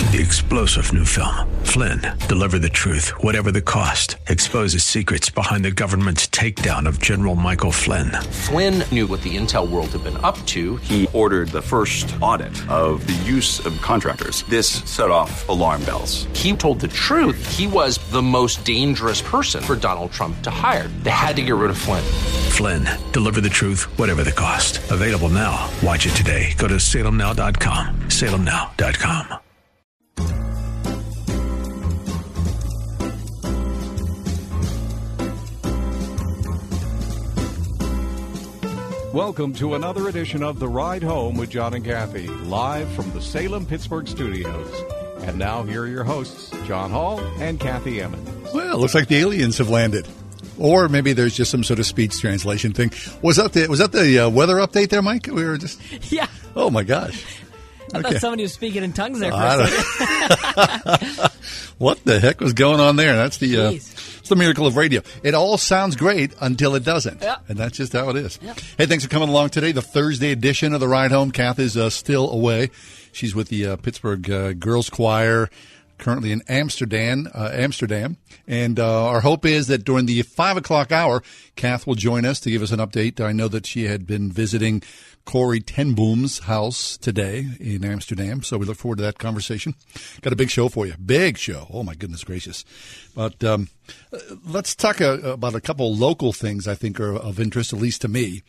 The explosive new film, Flynn, deliver the truth, whatever the cost, exposes secrets behind the government's takedown of General Michael Flynn. Flynn knew what the intel world had been up to. He ordered the first audit of the use of contractors. This set off alarm bells. He told the truth. He was the most dangerous person for Donald Trump to hire. They had to get rid of Flynn. Flynn, deliver the truth, whatever the cost. Available now. Watch it today. Go to salemnow.com. salemnow.com. Welcome to another edition of The Ride Home with John and Kathy, live from the Salem-Pittsburgh studios. And now here are your hosts, John Hall and Kathy Emmons. Well, it looks like the aliens have landed. Or maybe there's just some sort of speech translation thing. Was that the weather update there, Mike? We were just... Yeah. Oh, my gosh. I thought somebody was speaking in tongues there for a second. What the heck was going on there? That's it's the miracle of radio. It all sounds great until it doesn't. Yep. And that's just how it is. Yep. Hey, thanks for coming along today. The Thursday edition of The Ride Home. Kath is still away. She's with the Pittsburgh Girls Choir, currently in Amsterdam. And our hope is that during the 5 o'clock hour, Kath will join us to give us an update. I know that she had been visiting Corrie ten Boom's house today in Amsterdam, so we look forward to that conversation. Got a big show for you. Big show. Oh, my goodness gracious. But let's talk about a couple local things I think are of interest, at least to me.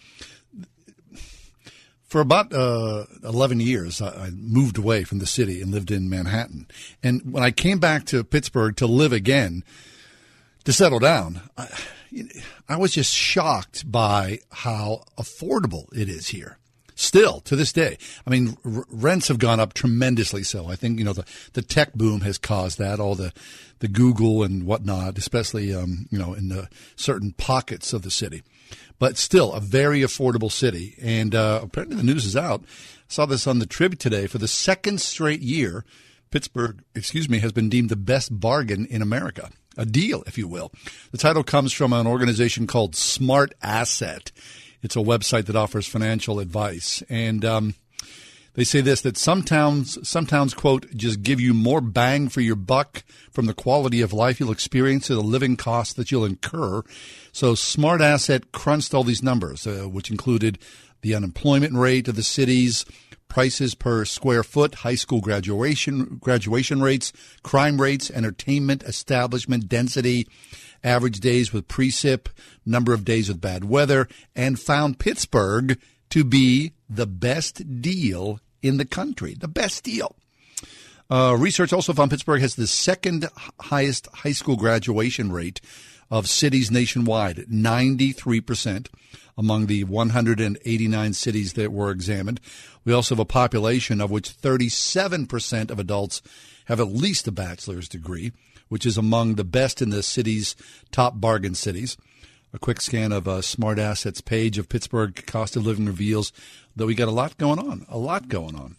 For about 11 years, I moved away from the city and lived in Manhattan. And when I came back to Pittsburgh to live again, to settle down, I was just shocked by how affordable it is here. Still, to this day. I mean, rents have gone up tremendously so. I think, the tech boom has caused that, all the Google and whatnot, especially, in the certain pockets of the city. But still, a very affordable city. And apparently the news is out. I saw this on the Trib today. For the second straight year, Pittsburgh, has been deemed the best bargain in America. A deal, if you will. The title comes from an organization called Smart Asset. It's a website that offers financial advice. And they say this, that some towns, quote, just give you more bang for your buck from the quality of life you'll experience to the living costs that you'll incur. So Smart Asset crunched all these numbers, which included the unemployment rate of the cities, prices per square foot, high school graduation rates, crime rates, entertainment establishment density, average days with precip, number of days with bad weather, and found Pittsburgh to be the best deal in the country. The best deal. Research also found Pittsburgh has the second highest high school graduation rate of cities nationwide, 93% among the 189 cities that were examined. We also have a population of which 37% of adults have at least a bachelor's degree, which is among the best in the city's top bargain cities. A quick scan of Smart Assets page of Pittsburgh cost of living reveals that we got a lot going on.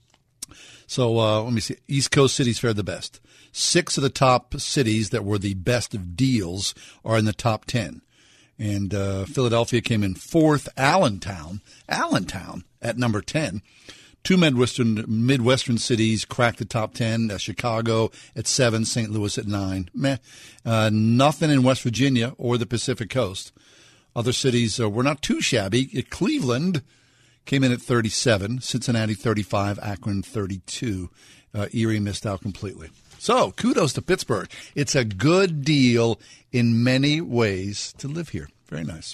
So let me see. East Coast cities fared the best. 6 of the top cities that were the best of deals are in the top 10. And Philadelphia came in 4th. Allentown at number 10. 2 Midwestern cities cracked the top 10. Chicago at 7, St. Louis at 9. Nothing in West Virginia or the Pacific Coast. Other cities were not too shabby. Cleveland came in at 37, Cincinnati 35, Akron 32. Erie missed out completely. So kudos to Pittsburgh. It's a good deal in many ways to live here. Very nice.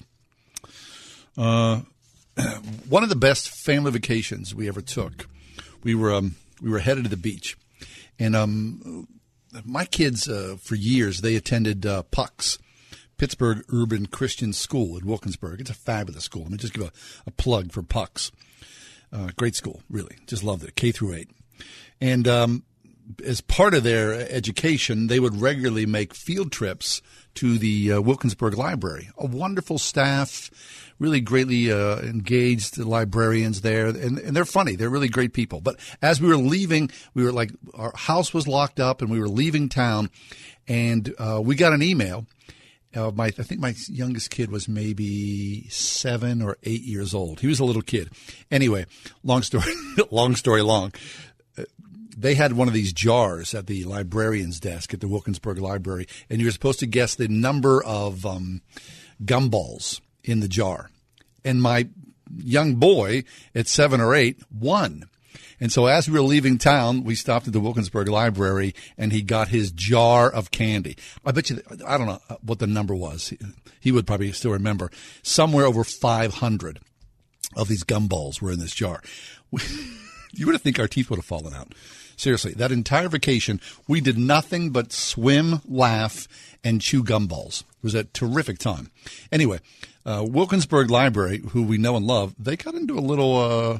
One of the best family vacations we ever took, we were headed to the beach, and my kids for years they attended PUCS, Pittsburgh Urban Christian School in Wilkinsburg. It's a fabulous school. Let me just give a plug for PUCS. Great school, really. Just loved it, K through 8. And as part of their education, they would regularly make field trips to the Wilkinsburg Library. A wonderful staff, really greatly engaged librarians there, and they're funny. They're really great people. But as we were leaving, we were like, our house was locked up, and we were leaving town, and we got an email. I think my youngest kid was maybe 7 or 8 years old. He was a little kid. Anyway, long story long. they had one of these jars at the librarian's desk at the Wilkinsburg Library, and you were supposed to guess the number of gumballs in the jar. And my young boy at 7 or 8 won. And so as we were leaving town, we stopped at the Wilkinsburg Library, and he got his jar of candy. I bet you, I don't know what the number was. He would probably still remember. Somewhere over 500 of these gumballs were in this jar. You would think our teeth would have fallen out. Seriously, that entire vacation, we did nothing but swim, laugh, and chew gumballs. It was a terrific time. Anyway, Wilkinsburg Library, who we know and love, they got into a little...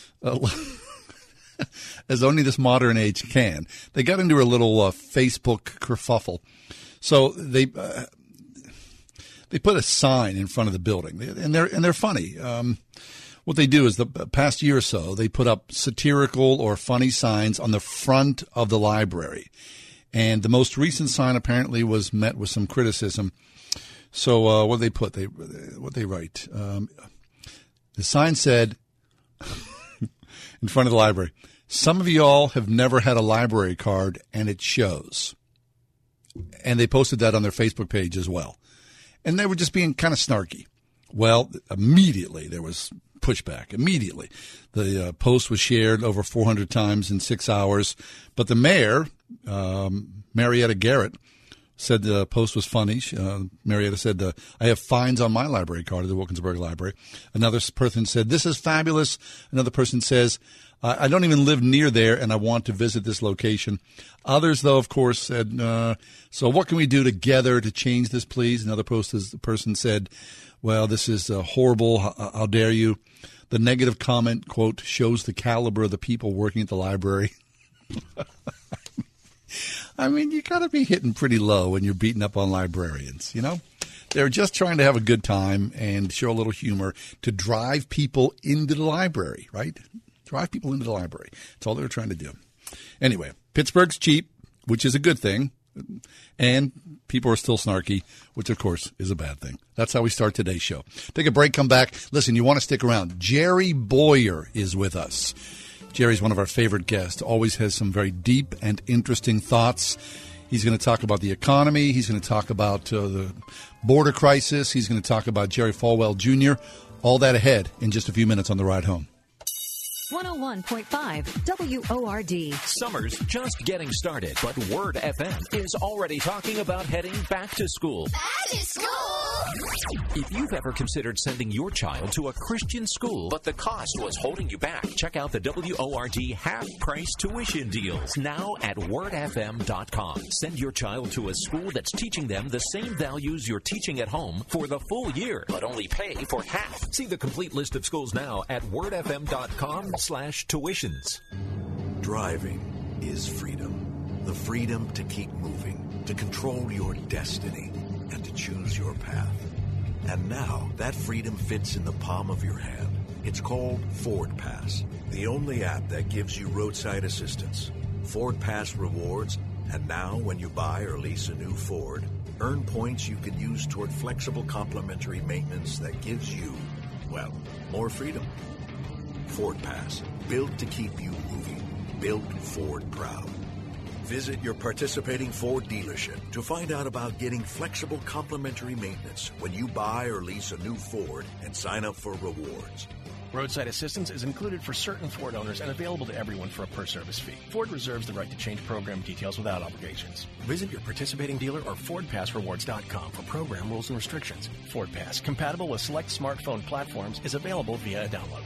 as only this modern age can. They got into a little Facebook kerfuffle. So they put a sign in front of the building, and they're funny. What they do is the past year or so, they put up satirical or funny signs on the front of the library. And the most recent sign apparently was met with some criticism. So what did they put? What they write? The sign said in front of the library, "Some of y'all have never had a library card, and it shows." And they posted that on their Facebook page as well. And they were just being kind of snarky. Well, immediately there was pushback. Immediately. The post was shared over 400 times in 6 hours. But the mayor, Marietta Garrett, said the post was funny. Marietta said, "I have fines on my library card at the Wilkinsburg Library." Another person said, "This is fabulous." Another person says, "I don't even live near there, and I want to visit this location." Others, though, of course, said, "So what can we do together to change this, please?" Another person said, "Well, this is horrible. How dare you?" The negative comment, quote, "shows the caliber of the people working at the library." I mean, you got to be hitting pretty low when you're beating up on librarians, you know? They're just trying to have a good time and show a little humor to drive people into the library, right? Drive people into the library. That's all they were trying to do. Anyway, Pittsburgh's cheap, which is a good thing, and people are still snarky, which, of course, is a bad thing. That's how we start today's show. Take a break, come back. Listen, you want to stick around. Jerry Boyer is with us. Jerry's one of our favorite guests, always has some very deep and interesting thoughts. He's going to talk about the economy. He's going to talk about the border crisis. He's going to talk about Jerry Falwell Jr. All that ahead in just a few minutes on the ride home. 101.5 WORD. Summer's just getting started, but Word FM is already talking about heading back to school. Back to school! If you've ever considered sending your child to a Christian school, but the cost was holding you back, check out the WORD half-price tuition deals now at wordfm.com. Send your child to a school that's teaching them the same values you're teaching at home for the full year, but only pay for half. See the complete list of schools now at wordfm.com/tuitions. Driving is freedom. The freedom to keep moving, to control your destiny, and to choose your path. And now that freedom fits in the palm of your hand. It's called Ford Pass, the only app that gives you roadside assistance, Ford Pass rewards, and now when you buy or lease a new Ford, earn points you can use toward flexible complimentary maintenance that gives you, well, more freedom. Ford Pass, built to keep you moving, built Ford proud. Visit your participating Ford dealership to find out about getting flexible complimentary maintenance when you buy or lease a new Ford and sign up for rewards. Roadside assistance is included for certain Ford owners and available to everyone for a per-service fee. Ford reserves the right to change program details without obligations. Visit your participating dealer or FordPassRewards.com for program rules and restrictions. Ford Pass, compatible with select smartphone platforms, is available via a download.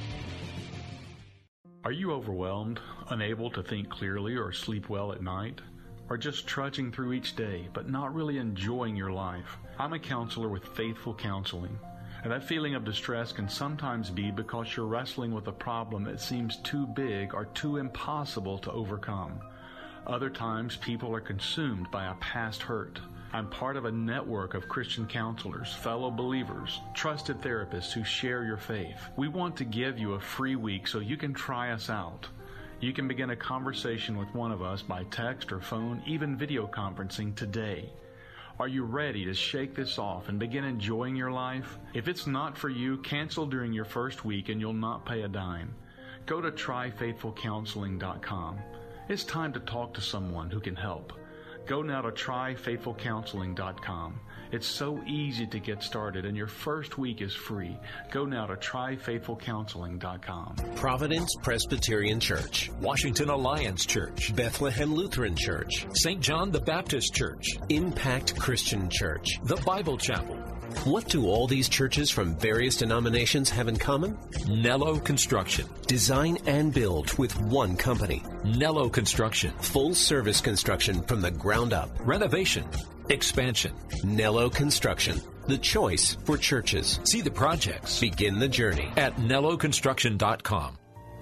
Are you overwhelmed, unable to think clearly or sleep well at night? Or just trudging through each day, but not really enjoying your life? I'm a counselor with Faithful Counseling. And that feeling of distress can sometimes be because you're wrestling with a problem that seems too big or too impossible to overcome. Other times, people are consumed by a past hurt. I'm part of a network of Christian counselors, fellow believers, trusted therapists who share your faith. We want to give you a free week so you can try us out. You can begin a conversation with one of us by text or phone, even video conferencing today. Are you ready to shake this off and begin enjoying your life? If it's not for you, cancel during your first week and you'll not pay a dime. Go to tryfaithfulcounseling.com. It's time to talk to someone who can help. Go now to tryfaithfulcounseling.com. It's so easy to get started, and your first week is free. Go now to tryfaithfulcounseling.com. Providence Presbyterian Church, Washington Alliance Church, Bethlehem Lutheran Church, St. John the Baptist Church, Impact Christian Church, the Bible Chapel. What do all these churches from various denominations have in common? Nello Construction. Design and build with one company. Nello Construction. Full service construction from the ground up. Renovation. Expansion. Nello Construction. The choice for churches. See the projects. Begin the journey at nelloconstruction.com.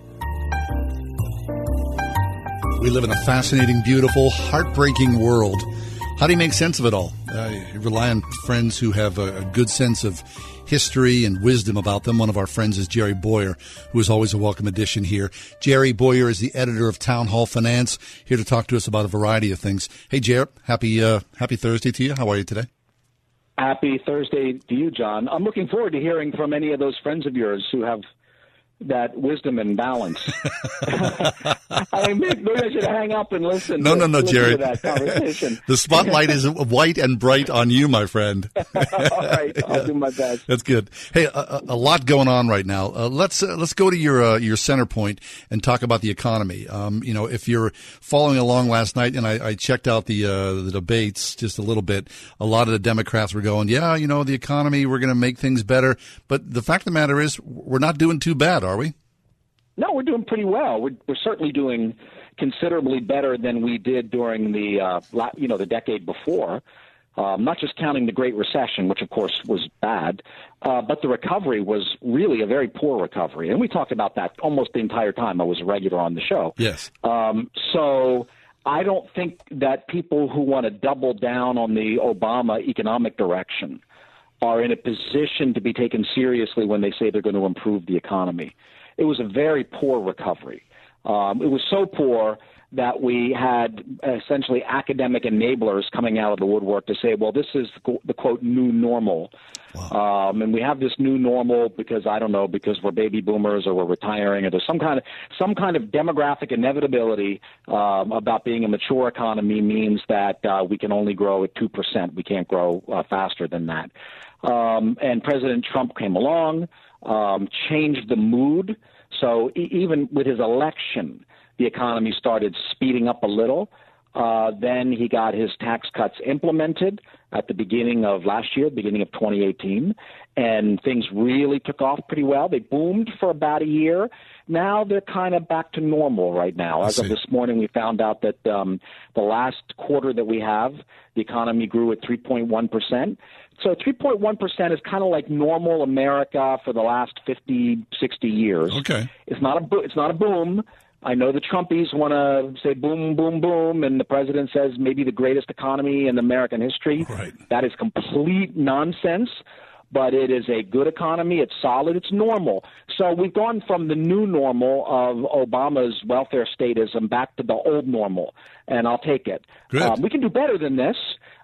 We live in a fascinating, beautiful, heartbreaking world. How do you make sense of it all? You rely on friends who have a good sense of history and wisdom about them. One of our friends is Jerry Bowyer, who is always a welcome addition here. Jerry Bowyer is the editor of Town Hall Finance, here to talk to us about a variety of things. Hey, Jerry, happy Thursday to you. How are you today? Happy Thursday to you, John. I'm looking forward to hearing from any of those friends of yours who have that wisdom and balance. I mean, maybe I should hang up and listen. No, Jerry. To that conversation. The spotlight is white and bright on you, my friend. All right, I'll do my best. That's good. Hey, a lot going on right now. Let's go to your center point and talk about the economy. If you're following along last night, and I checked out the debates just a little bit, a lot of the Democrats were going, yeah, the economy, we're going to make things better. But the fact of the matter is, we're not doing too bad, are we? No, we're doing pretty well. We're certainly doing considerably better than we did during the decade before. Not just counting the Great Recession, which of course was bad, but the recovery was really a very poor recovery, and we talked about that almost the entire time I was a regular on the show. Yes. So I don't think that people who want to double down on the Obama economic direction are in a position to be taken seriously when they say they're going to improve the economy. It was a very poor recovery. It was so poor that we had essentially academic enablers coming out of the woodwork to say, well, this is the quote, new normal. Wow. And we have this new normal because we're baby boomers or we're retiring, or there's some kind of demographic inevitability about being a mature economy means that we can only grow at 2%. We can't grow faster than that. And President Trump came along, changed the mood. So even with his election, the economy started speeding up a little. Then he got his tax cuts implemented at the beginning of last year, beginning of 2018, and things really took off pretty well. They boomed for about a year. Now they're kind of back to normal right now. As of this morning, we found out that the last quarter that we have, the economy grew at 3.1%. So 3.1% is kind of like normal America for the last 50, 60 years. Okay. It's not a boom. I know the Trumpies want to say boom, boom, boom, and the president says maybe the greatest economy in American history. Right. That is complete nonsense, but it is a good economy. It's solid. It's normal. So we've gone from the new normal of Obama's welfare statism back to the old normal, and I'll take it. Good. We can do better than this,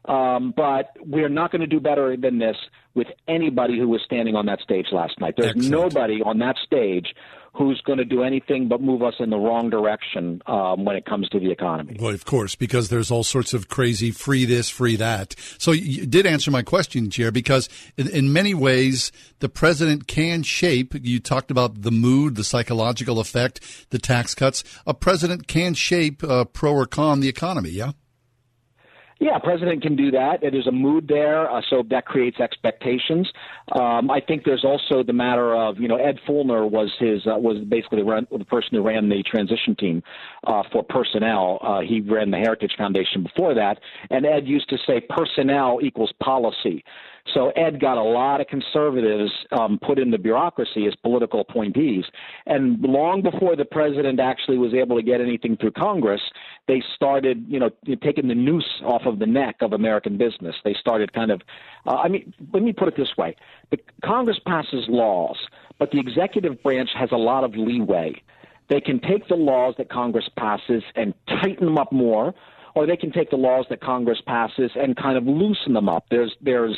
but we're not going to do better than this with anybody who was standing on that stage last night. There's nobody on that stage who's going to do anything but move us in the wrong direction when it comes to the economy. Well, of course, because there's all sorts of crazy free this, free that. So you did answer my question, Jer, because in many ways, the president can shape, you talked about the mood, the psychological effect, the tax cuts. A president can shape pro or con the economy, yeah? Yeah, president can do that. There's a mood there, so that creates expectations. I think there's also the matter of, Ed Fulner was basically the person who ran the transition team for personnel. He ran the Heritage Foundation before that, and Ed used to say personnel equals policy. So Ed got a lot of conservatives put in the bureaucracy as political appointees. And long before the president actually was able to get anything through Congress, they started, taking the noose off of the neck of American business. They started kind of, let me put it this way. The Congress passes laws, but the executive branch has a lot of leeway. They can take the laws that Congress passes and tighten them up more, or they can take the laws that Congress passes and kind of loosen them up. There's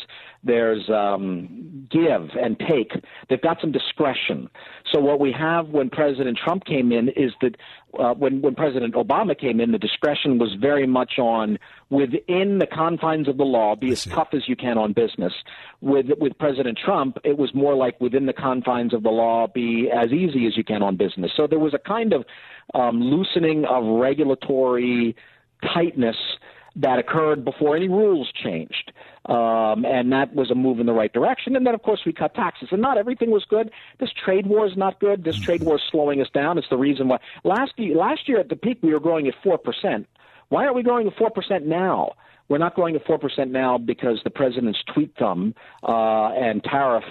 give and take. They've got some discretion. So what we have when President Trump came in is that when President Obama came in, the discretion was very much on within the confines of the law, be as tough as you can on business. With President Trump, it was more like within the confines of the law, be as easy as you can on business. So there was a kind of loosening of regulatory tightness that occurred before any rules changed. And that was a move in the right direction. And then, of course, we cut taxes. And not everything was good. This trade war is not good. This trade war is slowing us down. It's the reason why. Last year at the peak, we were growing at 4%. Why aren't we growing at 4% now? We're not growing at 4% now because the president's tweet thumb and tariff,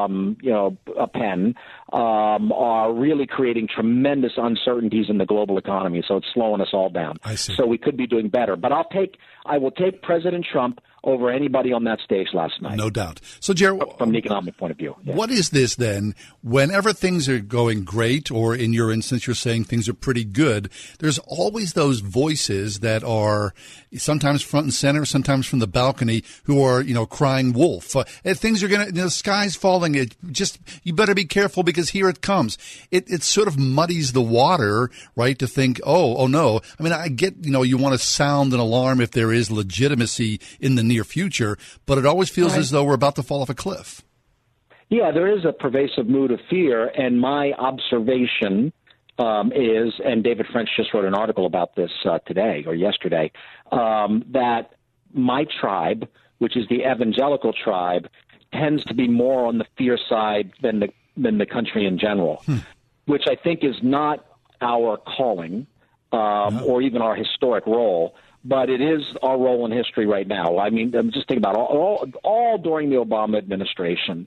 pen are really creating tremendous uncertainties in the global economy. So it's slowing us all down. I see. So we could be doing better. But I will take President Trump over anybody on that stage last night. No doubt. So, Jerry, from an economic point of view. Yeah. What is this then? Whenever things are going great, or in your instance, you're saying things are pretty good, there's always those voices that are sometimes front and center, sometimes from the balcony, who are, crying wolf. Things are the sky's falling. You better be careful because here it comes. It sort of muddies the water, right? To think, oh no. I mean, I get, you want to sound an alarm if there is legitimacy in the near future, but it always feels as though we're about to fall off a cliff. Yeah, there is a pervasive mood of fear, and my observation is, and David French just wrote an article about this today or yesterday, that my tribe, which is the evangelical tribe, tends to be more on the fear side than the country in general, which I think is not our calling or even our historic role. But it is our role in history right now. I mean, I'm just thinking about all during the Obama administration.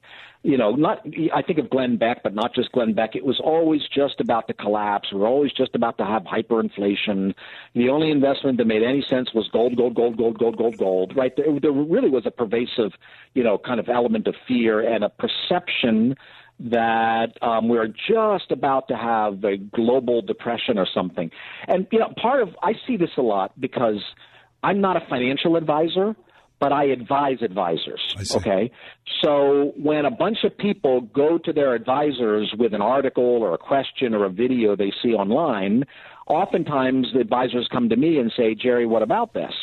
I think of Glenn Beck, but not just Glenn Beck. It was always just about to collapse. We were always just about to have hyperinflation. The only investment that made any sense was gold, right? There really was a pervasive, kind of element of fear and a perception that we're just about to have a global depression or something. And, I see this a lot because I'm not a financial advisor, but I advise advisors, okay? So when a bunch of people go to their advisors with an article or a question or a video they see online, oftentimes the advisors come to me and say, Jerry, what about this?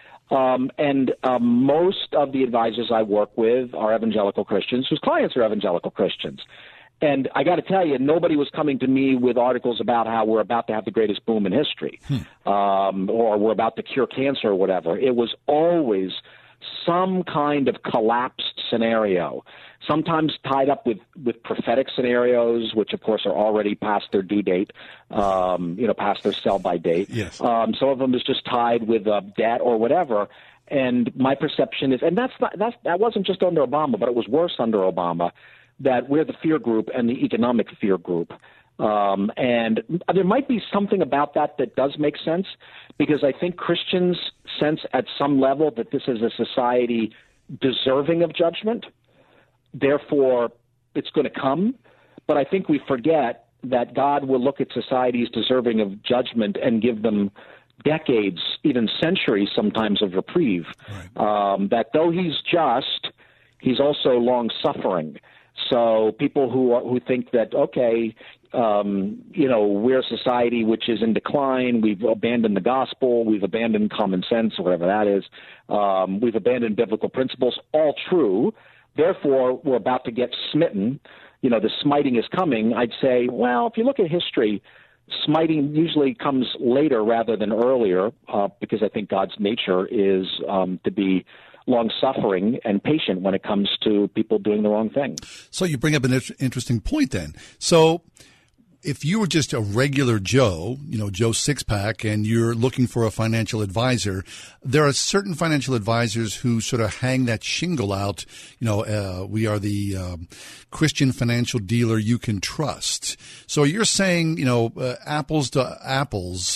Most of the advisors I work with are evangelical Christians whose clients are evangelical Christians. And I got to tell you, nobody was coming to me with articles about how we're about to have the greatest boom in history or we're about to cure cancer or whatever. It was always some kind of collapsed scenario, sometimes tied up with prophetic scenarios, which, of course, are already past their due date, past their sell-by date. Yes. Some of them is just tied with debt or whatever. And my perception is, and that wasn't just under Obama, but it was worse under Obama, that we're the fear group and the economic fear group. And there might be something about that does make sense, because I think Christians sense at some level that this is a society deserving of judgment. Therefore, it's going to come. But I think we forget that God will look at societies deserving of judgment and give them decades, even centuries sometimes, of reprieve. Right. That though he's just, he's also long-suffering. So people who think that, okay, we're a society which is in decline, we've abandoned the gospel, we've abandoned common sense, or whatever that is, we've abandoned biblical principles, all true. Therefore, we're about to get smitten. The smiting is coming. I'd say, well, if you look at history, smiting usually comes later rather than earlier, because I think God's nature is to be long-suffering and patient when it comes to people doing the wrong thing. So you bring up an interesting point then. So if you were just a regular Joe, Joe Sixpack, and you're looking for a financial advisor, there are certain financial advisors who sort of hang that shingle out, we are the Christian financial dealer you can trust. So you're saying, apples to apples,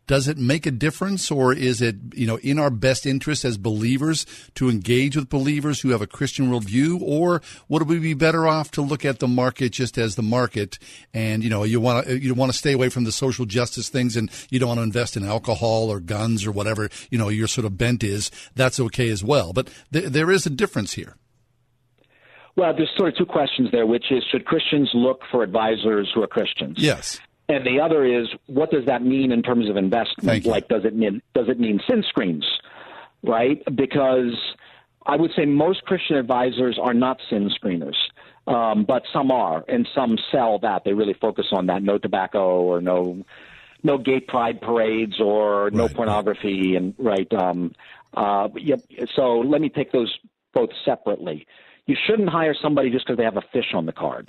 Does it make a difference, or is it, in our best interest as believers to engage with believers who have a Christian worldview, or would we be better off to look at the market just as the market, and you want to stay away from the social justice things, and you don't want to invest in alcohol or guns or whatever your sort of bent is? That's okay as well, but there is a difference here. Well, there's sort of two questions there, which is, should Christians look for advisors who are Christians? Yes. And the other is, what does that mean in terms of investment? Like, does it mean sin screens, right? Because I would say most Christian advisors are not sin screeners, but some are, and some sell that. They really focus on that: no tobacco, or no gay pride parades, or no pornography, and So let me take those both separately. You shouldn't hire somebody just because they have a fish on the card.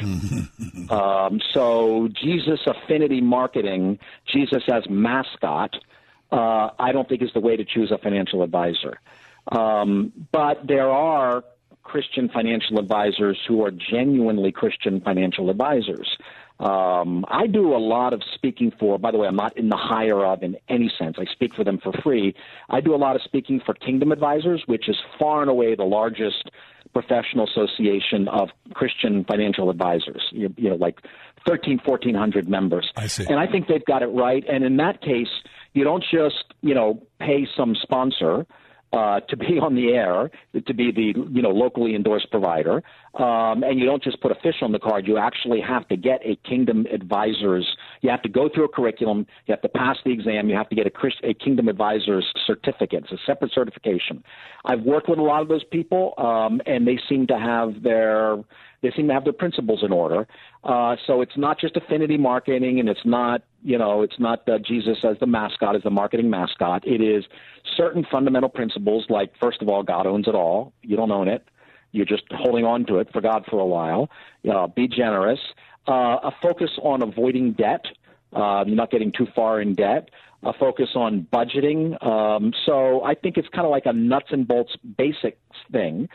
So Jesus affinity marketing, Jesus as mascot, I don't think is the way to choose a financial advisor. But there are Christian financial advisors who are genuinely Christian financial advisors. I do a lot of speaking for, by the way, I'm not in the hire of in any sense. I speak for them for free. I do a lot of speaking for Kingdom Advisors, which is far and away the largest professional association of Christian financial advisors, like 1,400 members. I see. And I think they've got it right. And in that case, you don't just, pay some sponsor to be on the air, to be the locally endorsed provider, and you don't just put a fish on the card. You actually have to get a Kingdom Advisors. You have to go through a curriculum. You have to pass the exam. You have to get a Kingdom Advisors certificate. It's a separate certification. I've worked with a lot of those people, and they seem to have their principles in order. So it's not just affinity marketing, and it's not Jesus as the mascot, as the marketing mascot. It is certain fundamental principles, like, first of all, God owns it all. You don't own it. You're just holding on to it for God for a while. Be generous. A focus on avoiding debt. You're not getting too far in debt. A focus on budgeting. So I think it's kind of like a nuts and bolts basics thing.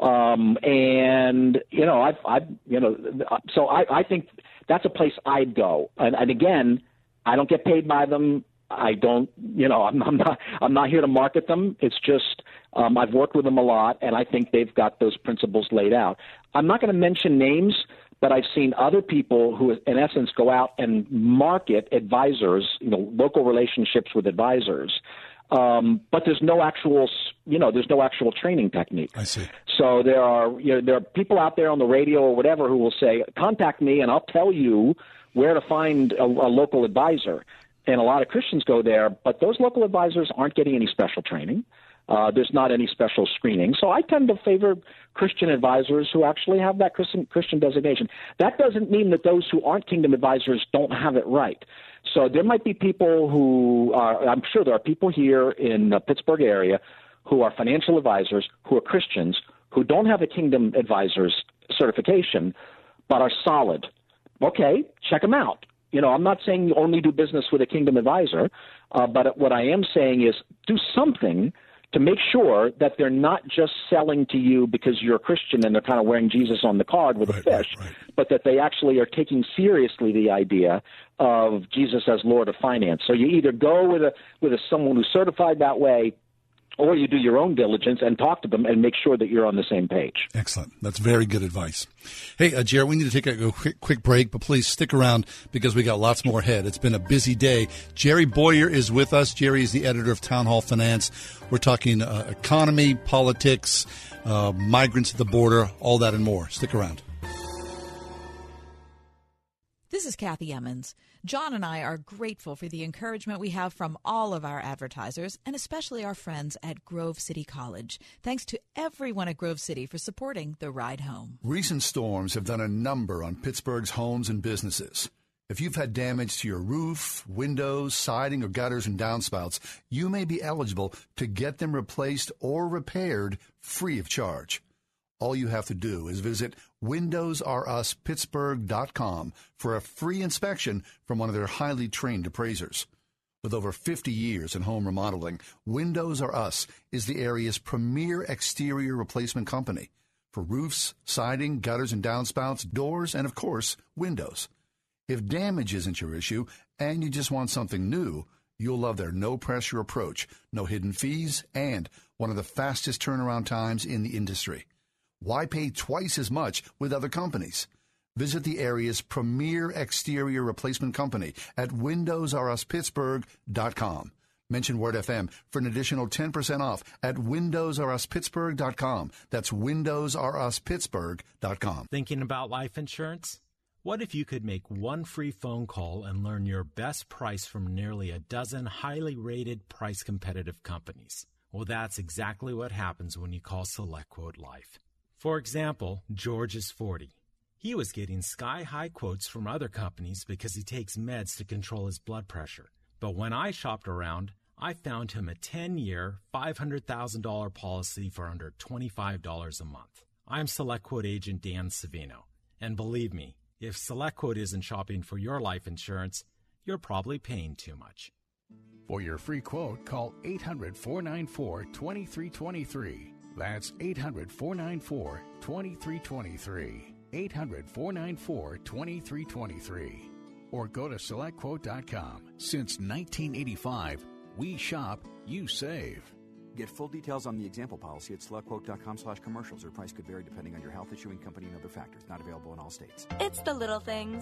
So I think that's a place I'd go. And again, I don't get paid by them. I don't, I'm not here to market them. It's just, I've worked with them a lot, and I think they've got those principles laid out. I'm not going to mention names, but I've seen other people who, in essence, go out and market advisors, local relationships with advisors. But there's no actual training technique. I see. So there are people out there on the radio or whatever who will say, contact me and I'll tell you where to find a local advisor. And a lot of Christians go there, but those local advisors aren't getting any special training. There's not any special screening. So I tend to favor Christian advisors who actually have that Christian designation. That doesn't mean that those who aren't Kingdom Advisors don't have it right. So there might be people who are, I'm sure there are people here in the Pittsburgh area who are financial advisors, who are Christians, who don't have a Kingdom Advisors certification, but are solid. Okay, check them out. I'm not saying you only do business with a Kingdom Advisor, but what I am saying is do something to make sure that they're not just selling to you because you're a Christian and they're kind of wearing Jesus on the card with a fish, but that they actually are taking seriously the idea of Jesus as Lord of Finance. So you either go with someone who's certified that way, or you do your own diligence and talk to them and make sure that you're on the same page. Excellent. That's very good advice. Hey, Jerry, we need to take a quick break, but please stick around because we got lots more ahead. It's been a busy day. Jerry Bowyer is with us. Jerry is the editor of Town Hall Finance. We're talking economy, politics, migrants at the border, all that and more. Stick around. This is Kathy Emmons. John and I are grateful for the encouragement we have from all of our advertisers, and especially our friends at Grove City College. Thanks to everyone at Grove City for supporting The Ride Home. Recent storms have done a number on Pittsburgh's homes and businesses. If you've had damage to your roof, windows, siding, or gutters and downspouts, you may be eligible to get them replaced or repaired free of charge. All you have to do is visit WindowsRUsPittsburgh.com for a free inspection from one of their highly trained appraisers. With over 50 years in home remodeling, Windows R Us is the area's premier exterior replacement company for roofs, siding, gutters and downspouts, doors, and, of course, windows. If damage isn't your issue and you just want something new, You'll love their no-pressure approach, no hidden fees, and one of the fastest turnaround times in the industry. Why pay twice as much with other companies? Visit the area's premier exterior replacement company at WindowsRUsPittsburgh.com. Mention Word FM for an additional 10% off at WindowsRUsPittsburgh.com. That's WindowsRUsPittsburgh.com. Thinking about life insurance? What if you could make one free phone call and learn your best price from nearly a dozen highly rated, price-competitive companies? Well, that's exactly what happens when you call SelectQuote Life. For example, George is 40. He was getting sky-high quotes from other companies because he takes meds to control his blood pressure. But when I shopped around, I found him a 10-year, $500,000 policy for under $25 a month. I'm SelectQuote agent Dan Savino. And believe me, if SelectQuote isn't shopping for your life insurance, you're probably paying too much. For your free quote, call 800-494-2323. That's 800-494-2323. 800-494-2323. Or go to SelectQuote.com. Since 1985, we shop, you save. Get full details on the example policy at SelectQuote.com/commercials. Or price could vary depending on your health, issuing company, and other factors. Not available in all states. It's the little things.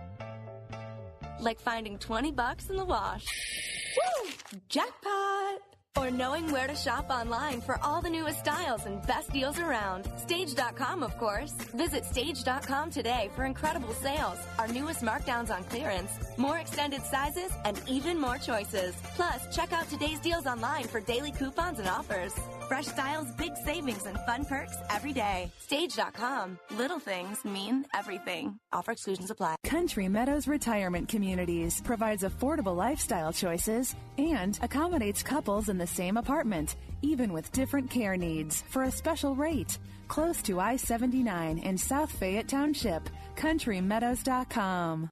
Like finding $20 in the wash. Woo! Jackpot! Or knowing where to shop online for all the newest styles and best deals around. Stage.com, of course. Visit Stage.com today for incredible sales, our newest markdowns on clearance, more extended sizes, and even more choices. Plus, check out today's deals online for daily coupons and offers. Fresh styles, big savings, and fun perks every day. Stage.com. Little things mean everything. Offer exclusions apply. Country Meadows Retirement Communities provides affordable lifestyle choices and accommodates couples in the same apartment, even with different care needs, for a special rate. Close to I-79 in South Fayette Township. CountryMeadows.com.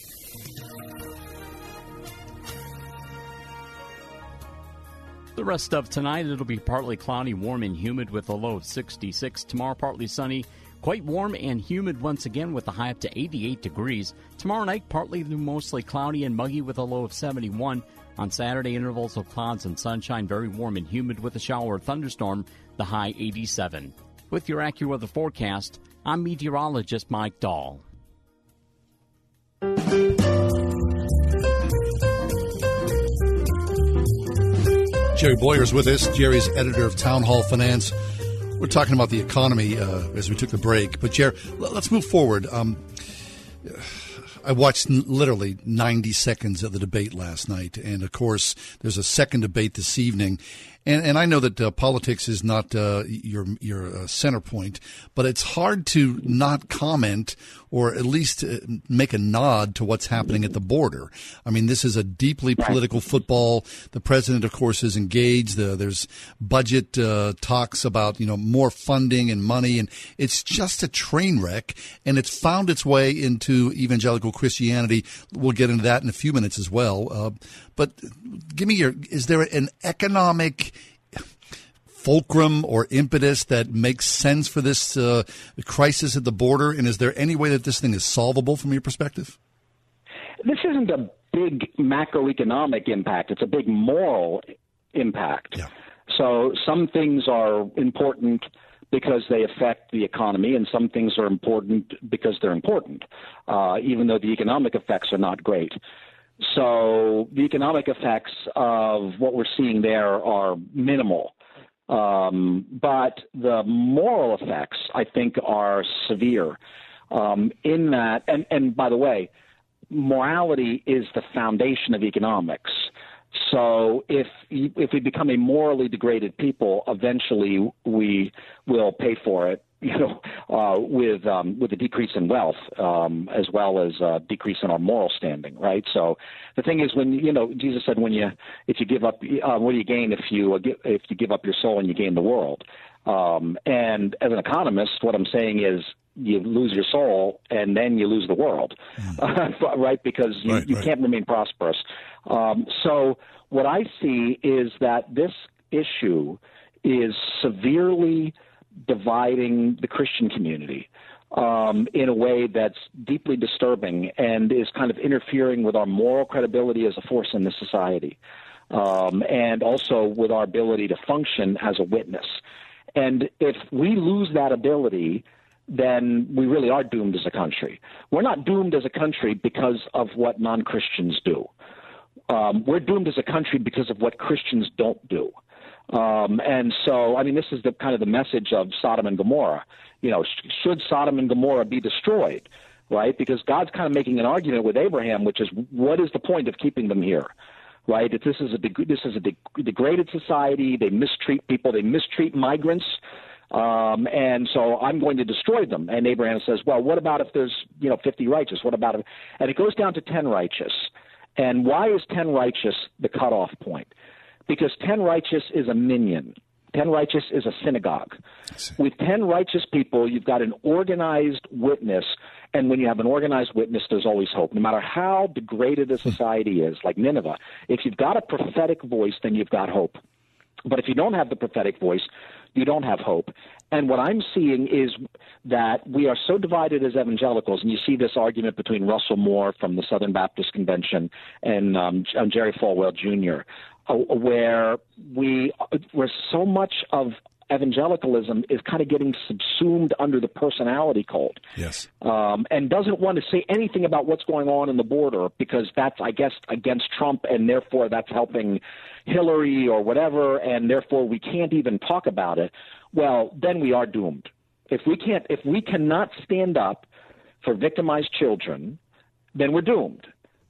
The rest of tonight, it'll be partly cloudy, warm and humid with a low of 66. Tomorrow, partly sunny, quite warm and humid once again with a high up to 88 degrees. Tomorrow night, partly to mostly cloudy and muggy with a low of 71. On Saturday, intervals of clouds and sunshine, very warm and humid with a shower or thunderstorm, the high 87. With your AccuWeather forecast, I'm meteorologist Mike Dahl. Jerry Boyer's with us. Jerry's editor of Town Hall Finance. We're talking about the economy as we took the break. But, Jerry, let's move forward. I watched literally 90 seconds of the debate last night. And, of course, there's a second debate this evening. And I know that politics is not your center point, but it's hard to not comment or at least make a nod to what's happening at the border. I mean, this is a deeply political football. The president, of course, is engaged. There's budget talks about, more funding and money, and it's just a train wreck, and it's found its way into evangelical Christianity. We'll get into that in a few minutes as well. But give me is there an economic fulcrum or impetus that makes sense for this crisis at the border? And is there any way that this thing is solvable from your perspective? This isn't a big macroeconomic impact. It's a big moral impact. Yeah. So some things are important because they affect the economy, and some things are important because they're important, even though the economic effects are not great. So the economic effects of what we're seeing there are minimal. But the moral effects, I think, are severe in that, and by the way, morality is the foundation of economics. So if we become a morally degraded people, eventually we will pay for it, with a decrease in wealth, as well as a decrease in our moral standing, right? So the thing is, when Jesus said, if you give up, what do you gain if you give up your soul and you gain the world? And as an economist, what I'm saying is, you lose your soul and then you lose the world, right? Because you can't remain prosperous. So what I see is that this issue is severely dividing the Christian community. in a way that's deeply disturbing and is kind of interfering with our moral credibility as a force in the society, and also with our ability to function as a witness. And if we lose that ability, then we really are doomed as a country. We're not doomed as a country because of what non-Christians do. We're doomed as a country because of what Christians don't do. And so, I mean, this is the kind of the message of Sodom and Gomorrah. You know, should Sodom and Gomorrah be destroyed, right? Because God's kind of making an argument with Abraham, which is, what is the point of keeping them here, right? This is a degraded society. They mistreat people. They mistreat migrants. And so I'm going to destroy them. And Abraham says, well, what about if there's, 50 righteous? What about it? And it goes down to 10 righteous. And why is 10 righteous the cutoff point? Because 10 righteous is a minyan. 10 righteous is a synagogue. With 10 righteous people, you've got an organized witness. And when you have an organized witness, there's always hope. No matter how degraded a society is, like Nineveh, if you've got a prophetic voice, then you've got hope. But if you don't have the prophetic voice, you don't have hope. And what I'm seeing is that we are so divided as evangelicals, and you see this argument between Russell Moore from the Southern Baptist Convention and Jerry Falwell Jr., where so much of evangelicalism is kind of getting subsumed under the personality cult. Yes. And doesn't want to say anything about what's going on in the border because that's, I guess, against Trump, and therefore that's helping Hillary or whatever, and therefore we can't even talk about it. Well, then we are doomed. If we cannot stand up for victimized children, then we're doomed.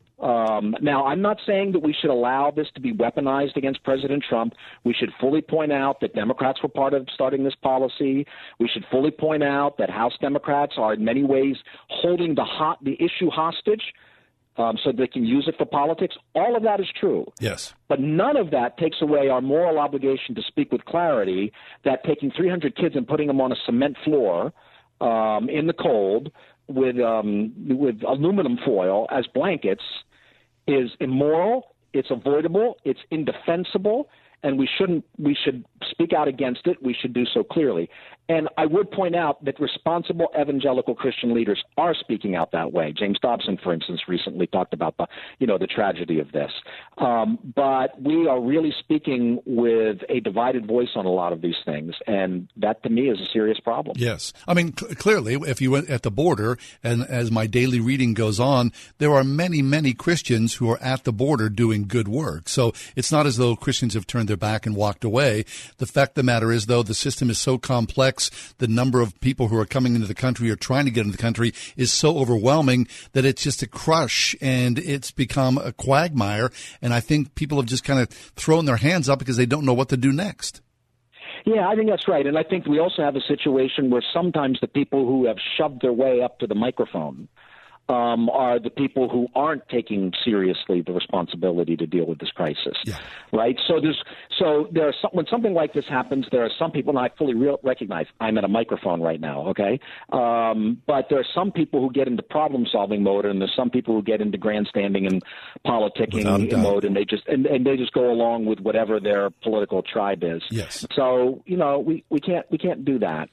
Now, I'm not saying that we should allow this to be weaponized against President Trump. We should fully point out that Democrats were part of starting this policy. We should fully point out that House Democrats are in many ways holding the issue hostage so they can use it for politics. All of that is true. Yes. But none of that takes away our moral obligation to speak with clarity that taking 300 kids and putting them on a cement floor in the cold with aluminum foil as blankets is immoral, it's avoidable, it's indefensible, and we should speak out against it. We should do so clearly. And I would point out that responsible evangelical Christian leaders are speaking out that way. James Dobson, for instance, recently talked about the tragedy of this. But we are really speaking with a divided voice on a lot of these things, and that to me is a serious problem. Yes. I mean, clearly, if you went at the border, and as my daily reading goes on, there are many, many Christians who are at the border doing good work. So it's not as though Christians have turned their back and walked away. The fact of the matter is, though, the system is so complex, the number of people who are coming into the country or trying to get into the country is so overwhelming that it's just a crush, and it's become a quagmire. And I think people have just kind of thrown their hands up because they don't know what to do next. Yeah, I think that's right. And I think we also have a situation where sometimes the people who have shoved their way up to the microphone are the people who aren't taking seriously the responsibility to deal with this crisis, right? So when something like this happens, there are some people, and I fully recognize I'm at a microphone right now, okay? But there are some people who get into problem-solving mode, and there's some people who get into grandstanding and politicking mode, and they just go along with whatever their political tribe is. Yes. So we can't do that.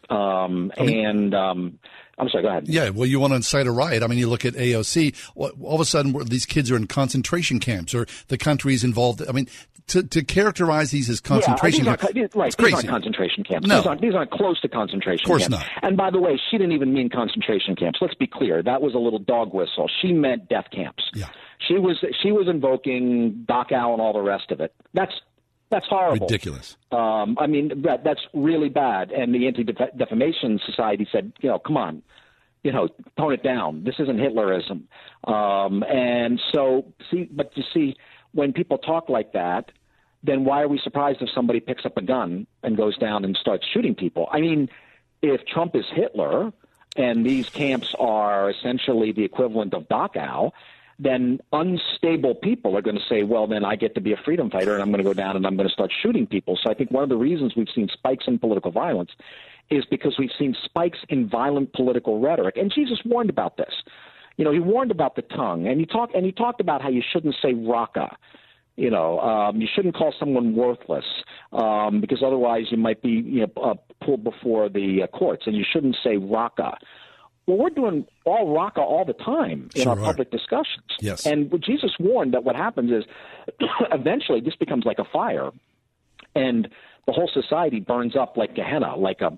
I'm sorry, go ahead. Yeah, well, you want to incite a riot. I mean, you look at AOC, all of a sudden these kids are in concentration camps, or the country's involved. I mean, to characterize these as concentration camps, it's crazy. These aren't concentration camps. No. These aren't close to concentration camps. Of course not. And by the way, she didn't even mean concentration camps. Let's be clear. That was a little dog whistle. She meant death camps. Yeah. She was invoking Dachau and all the rest of it. That's horrible. Ridiculous. I mean, that's really bad. And the Anti-Defamation Society said, come on, tone it down. This isn't Hitlerism. And so, when people talk like that, then why are we surprised if somebody picks up a gun and goes down and starts shooting people? I mean, if Trump is Hitler and these camps are essentially the equivalent of Dachau, then unstable people are going to say, well, then I get to be a freedom fighter, and I'm going to go down and I'm going to start shooting people. So I think one of the reasons we've seen spikes in political violence is because we've seen spikes in violent political rhetoric. And Jesus warned about this. He warned about the tongue, and he talked about how you shouldn't say raka. You shouldn't call someone worthless because otherwise you might be pulled before the courts, and you shouldn't say raka. well, we're doing all raka all the time in our public discussions. Yes. And Jesus warned that what happens is eventually this becomes like a fire, and the whole society burns up like Gehenna,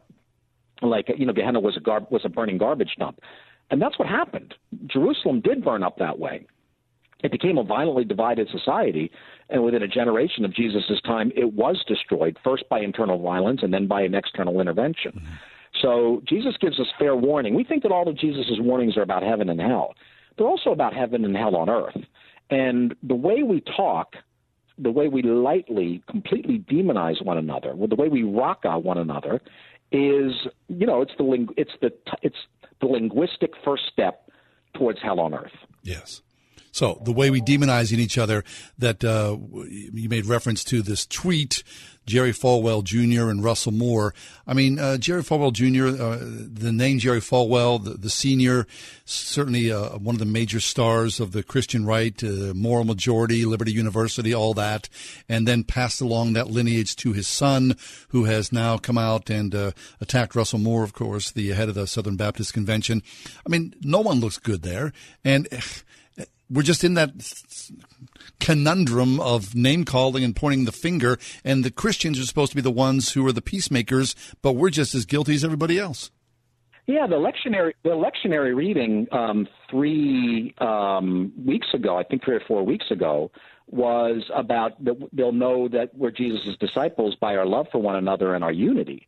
Gehenna was a burning garbage dump. And that's what happened. Jerusalem did burn up that way. It became a violently divided society, and within a generation of Jesus' time, it was destroyed, first by internal violence and then by an external intervention. Mm-hmm. So Jesus gives us fair warning. We think that all of Jesus' warnings are about heaven and hell. They're also about heaven and hell on earth. And the way we talk, the way we lightly, completely demonize one another, the way we raka one another, is, it's the linguistic first step towards hell on earth. Yes. So the way we demonize each other, that you made reference to this tweet, Jerry Falwell Jr. and Russell Moore. I mean, Jerry Falwell Jr., the name Jerry Falwell, the senior, certainly one of the major stars of the Christian right, Moral Majority, Liberty University, all that, and then passed along that lineage to his son, who has now come out and attacked Russell Moore, of course, the head of the Southern Baptist Convention. I mean, no one looks good there. And we're just in that conundrum of name-calling and pointing the finger, and the Christians are supposed to be the ones who are the peacemakers, but we're just as guilty as everybody else. Yeah, the lectionary reading 3 weeks ago, I think 3 or 4 weeks ago, was about they'll know that we're Jesus' disciples by our love for one another and our unity.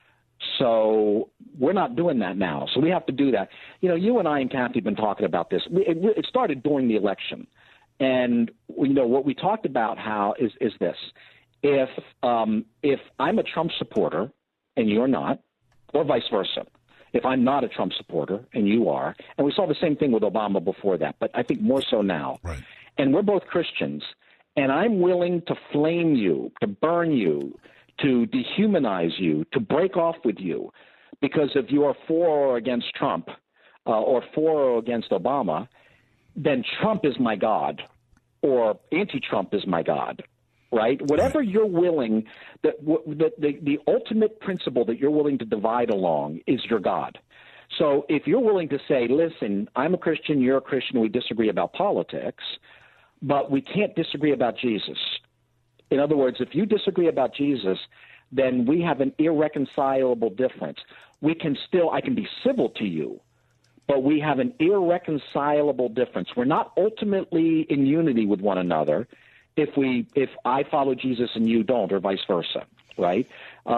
So we're not doing that now. So we have to do that. You and I and Kathy have been talking about this. It started during the election. And, what we talked about is this. If I'm a Trump supporter and you're not, or vice versa, if I'm not a Trump supporter and you are, and we saw the same thing with Obama before that, but I think more so now. Right. And we're both Christians, and I'm willing to flame you, to burn you, to dehumanize you, to break off with you, because if you are for or against Trump or for or against Obama, then Trump is my God or anti-Trump is my God, right? Whatever you're willing, the ultimate principle that you're willing to divide along is your God. So if you're willing to say, listen, I'm a Christian, you're a Christian, we disagree about politics, but we can't disagree about Jesus. In other words, if you disagree about Jesus, then we have an irreconcilable difference. I can be civil to you, but we have an irreconcilable difference. We're not ultimately in unity with one another if I follow Jesus and you don't, or vice versa, right?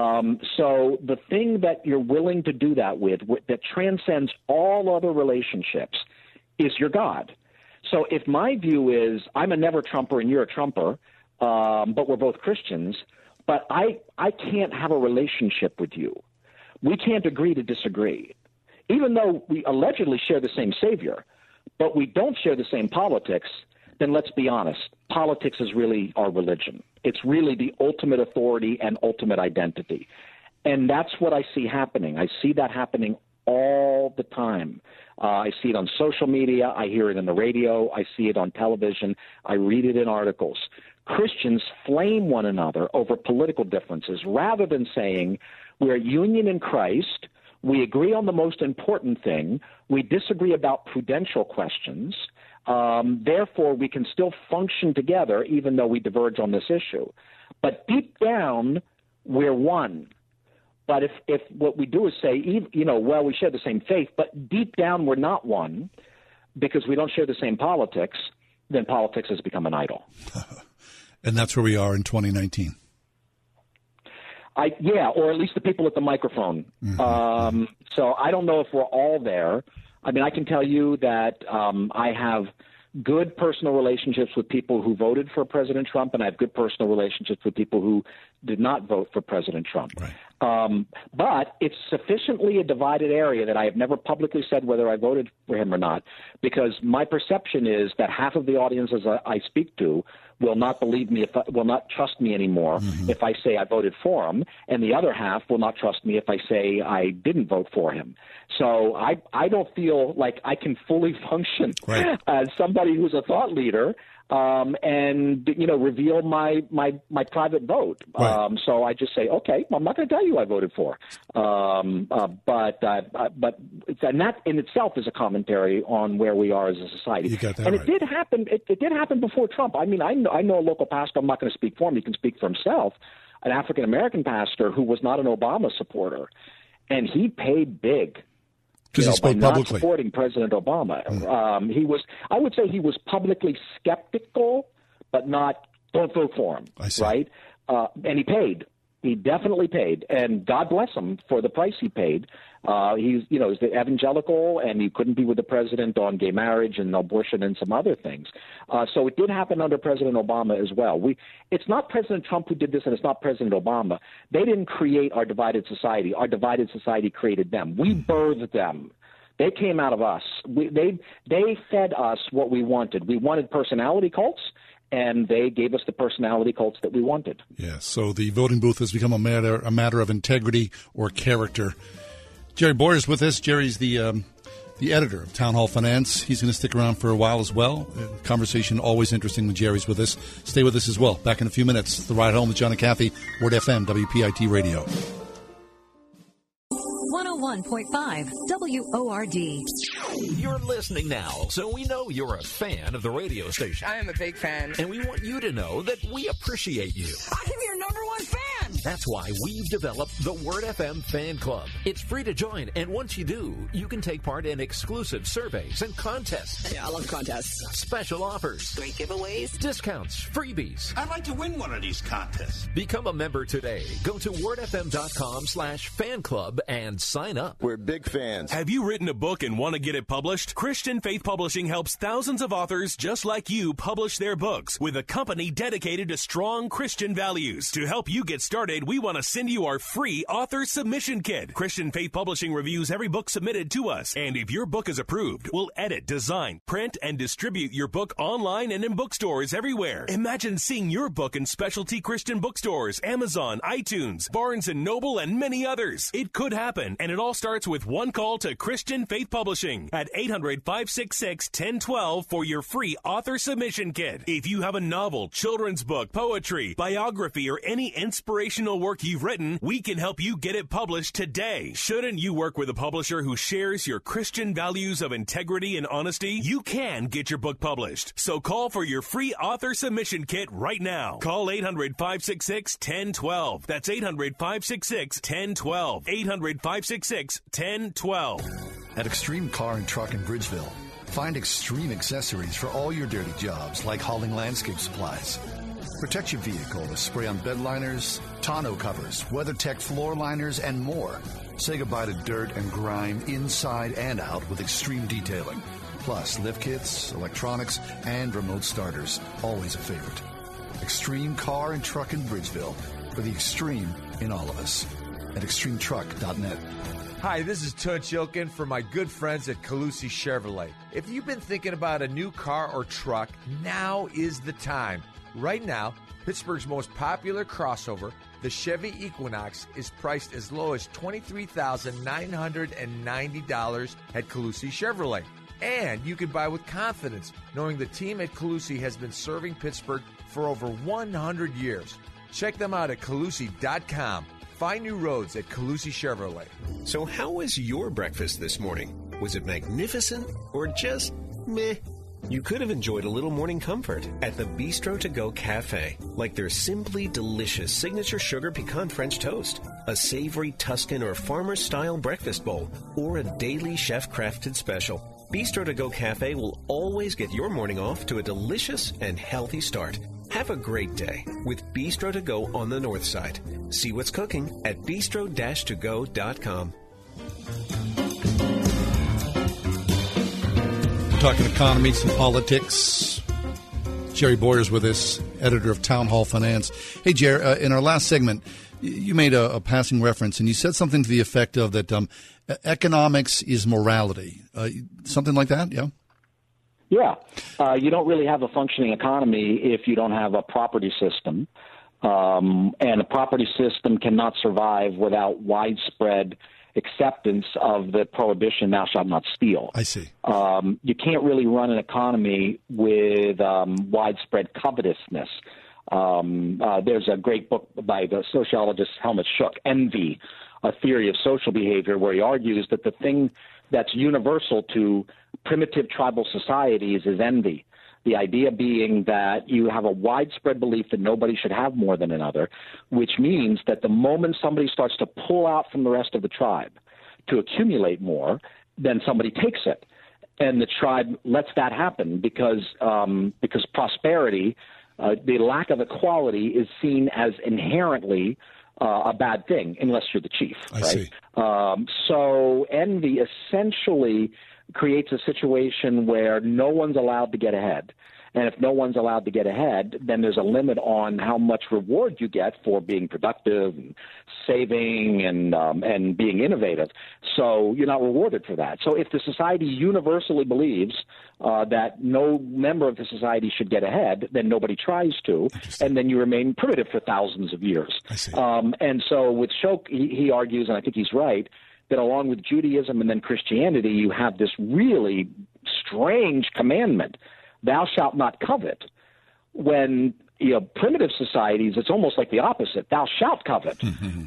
So the thing that you're willing to do that with, that transcends all other relationships, is your God. So if my view is I'm a never Trumper and you're a Trumper, but we're both Christians, but I can't have a relationship with you. We can't agree to disagree. Even though we allegedly share the same Savior, but we don't share the same politics, then let's be honest. Politics is really our religion. It's really the ultimate authority and ultimate identity. And that's what I see happening. I see that happening all the time. I see it on social media. I hear it in the radio. I see it on television. I read it in articles. Christians flame one another over political differences rather than saying we're at union in Christ, we agree on the most important thing, we disagree about prudential questions, therefore we can still function together even though we diverge on this issue. But deep down, we're one. But if what we do is say, well, we share the same faith, but deep down we're not one because we don't share the same politics, then politics has become an idol. And that's where we are in 2019. Or at least the people at the microphone. Mm-hmm. So I don't know if we're all there. I mean, I can tell you that I have good personal relationships with people who voted for President Trump, and I have good personal relationships with people who did not vote for President Trump. Right. But it's sufficiently a divided area that I have never publicly said whether I voted for him or not, because my perception is that half of the audiences I speak to will not believe me, will not trust me anymore if I say I voted for him, and the other half will not trust me if I say I didn't vote for him. So I don't feel like I can fully function as somebody who's a thought leader and reveal my private vote. Right. So I just say, okay, I'm not going to tell you who I voted for. But that in itself is a commentary on where we are as a society. You got that and right. it did happen. It did happen before Trump. I mean, I know a local pastor. I'm not going to speak for him. He can speak for himself. An African American pastor who was not an Obama supporter, and he paid big. Because he spoke by publicly. Not supporting President Obama. He was, I would say he was publicly skeptical, but not, don't vote for him, I see. right? And he paid. He definitely paid. And God bless him for the price he paid. He's the evangelical, and he couldn't be with the president on gay marriage and abortion and some other things. So it did happen under President Obama as well. It's not President Trump who did this, and it's not President Obama. They didn't create our divided society. Our divided society created them. We birthed them. They came out of us. They fed us what we wanted. We wanted personality cults, and they gave us the personality cults that we wanted. Yeah, so the voting booth has become a matter of integrity or character. Jerry Boyer is with us. Jerry's the editor of Town Hall Finance. He's going to stick around for a while as well. Conversation always interesting when Jerry's with us. Stay with us as well. Back in a few minutes. The Ride Home with John and Kathy, Word FM, WPIT Radio. 101.5 WORD. You're listening now, so we know you're a fan of the radio station. I am a big fan. And we want you to know that we appreciate you. I am your number one fan. That's why we've developed the Word FM Fan Club. It's free to join, and once you do, you can take part in exclusive surveys and contests. Yeah, I love contests. Special offers. Great giveaways. Discounts. Freebies. I'd like to win one of these contests. Become a member today. Go to wordfm.com/fan club and sign up. We're big fans. Have you written a book and want to get it published? Christian Faith Publishing helps thousands of authors just like you publish their books with a company dedicated to strong Christian values. To help you get started, we want to send you our free author submission kit. Christian Faith Publishing reviews every book submitted to us, and if your book is approved, we'll edit, design, print, and distribute your book online and in bookstores everywhere. Imagine seeing your book in specialty Christian bookstores, Amazon, iTunes, Barnes & Noble, and many others. It could happen, and it all starts with one call to Christian Faith Publishing at 800-566-1012 for your free author submission kit. If you have a novel, children's book, poetry, biography, or any inspirational work you've written, we can help you get it published today. Shouldn't you work with a publisher who shares your Christian values of integrity and honesty? You can get your book published. So call for your free author submission kit right now. Call 800-566-1012. That's 800-566-1012. 800-566-1012. At Extreme Car and Truck in Bridgeville, find extreme accessories for all your dirty jobs, like hauling landscape supplies. Protect your vehicle with spray-on bed liners, tonneau covers, WeatherTech floor liners, and more. Say goodbye to dirt and grime inside and out with extreme detailing. Plus, lift kits, electronics, and remote starters. Always a favorite. Extreme Car and Truck in Bridgeville. For the extreme in all of us. At extremetruck.net. Hi, this is Tooch Ilkin from my good friends at Calusi Chevrolet. If you've been thinking about a new car or truck, now is the time. Right now, Pittsburgh's most popular crossover, the Chevy Equinox, is priced as low as $23,990 at Calusi Chevrolet. And you can buy with confidence, knowing the team at Calusi has been serving Pittsburgh for over 100 years. Check them out at Calusi.com. Find new roads at Calusi Chevrolet. So how was your breakfast this morning? Was it magnificent or just meh? You could have enjoyed a little morning comfort at the Bistro To Go Cafe, like their simply delicious signature sugar pecan French toast, a savory Tuscan or farmer-style breakfast bowl, or a daily chef-crafted special. Bistro To Go Cafe will always get your morning off to a delicious and healthy start. Have a great day with Bistro To Go on the North Side. See what's cooking at bistro-togo.com. We're talking economy, some politics. Jerry Boyer's with us, editor of Town Hall Finance. Hey, Jerry, in our last segment, you made a passing reference, and you said something to the effect of that economics is morality. Something like that, yeah? Yeah. You don't really have a functioning economy if you don't have a property system. And a property system cannot survive without widespread acceptance of the prohibition, thou shalt not steal. I see. You can't really run an economy with widespread covetousness. There's a great book by the sociologist Helmut Schuck, Envy, A Theory of Social Behavior, where he argues that the thing that's universal to primitive tribal societies is envy. The idea being that you have a widespread belief that nobody should have more than another, which means that the moment somebody starts to pull out from the rest of the tribe to accumulate more, then somebody takes it. And the tribe lets that happen because prosperity, the lack of equality, is seen as inherently a bad thing, unless you're the chief. I see. So envy essentially creates a situation where no one's allowed to get ahead. And if no one's allowed to get ahead, then there's a limit on how much reward you get for being productive and saving and being innovative. So you're not rewarded for that. So if the society universally believes that no member of the society should get ahead, then nobody tries to, and then you remain primitive for thousands of years. I see. And so with Schuck, he argues, and I think he's right, that along with Judaism and then Christianity, you have this really strange commandment, thou shalt not covet, when primitive societies, it's almost like the opposite. Thou shalt covet.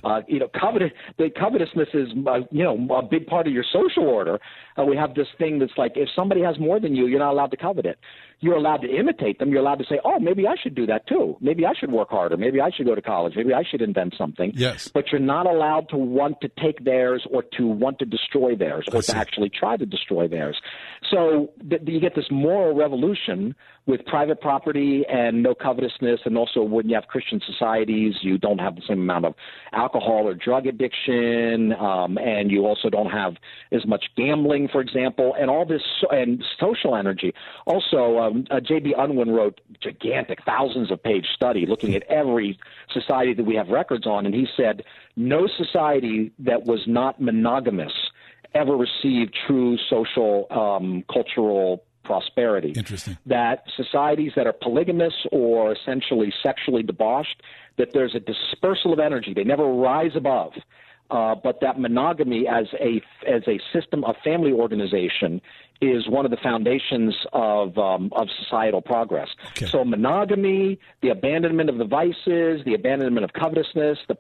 Covetousness is, a big part of your social order. We have this thing that's like, if somebody has more than you, you're not allowed to covet it. You're allowed to imitate them. You're allowed to say, oh, maybe I should do that too. Maybe I should work harder. Maybe I should go to college. Maybe I should invent something. Yes. But you're not allowed to want to take theirs or to want to destroy theirs or to actually try to destroy theirs. So you get this moral revolution with private property and no covetousness, and also when you have Christian societies, you don't have the same amount of alcohol or drug addiction, and you also don't have as much gambling, for example, and all this and social energy. Also, J.B. Unwin wrote gigantic, thousands of page study looking at every society that we have records on, and he said no society that was not monogamous ever received true social, cultural prosperity. Interesting. That societies that are polygamous or essentially sexually debauched, that there's a dispersal of energy. They never rise above. But that monogamy as a system of family organization is one of the foundations of societal progress. Okay. So monogamy, the abandonment of the vices, the abandonment of covetousness, the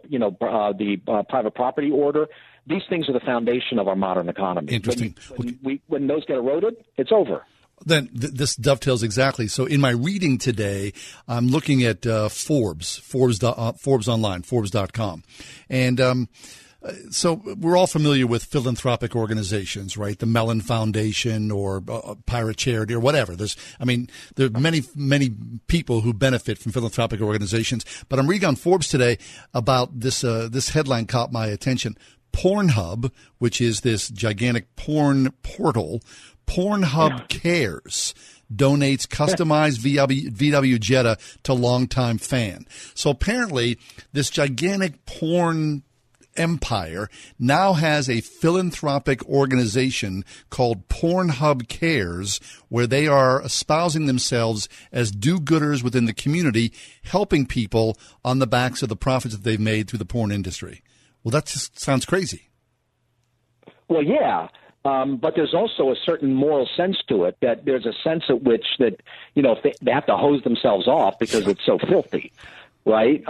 private property order. These things are the foundation of our modern economy. Interesting. When those get eroded, it's over. Then this dovetails exactly. So in my reading today, I'm looking at Forbes online, Forbes.com. And so we're all familiar with philanthropic organizations, right? The Mellon Foundation or Pirate Charity or whatever. There are many people who benefit from philanthropic organizations. But I'm reading on Forbes today about this headline caught my attention. Pornhub, which is this gigantic porn portal, Pornhub Cares, donates customized VW Jetta to longtime fan. So apparently this gigantic porn empire now has a philanthropic organization called Pornhub Cares, where they are espousing themselves as do-gooders within the community, helping people on the backs of the profits that they've made through the porn industry. Well, that just sounds crazy. Well, yeah. But there's also a certain moral sense to it, that there's a sense at which that, if they have to hose themselves off because it's so filthy, right?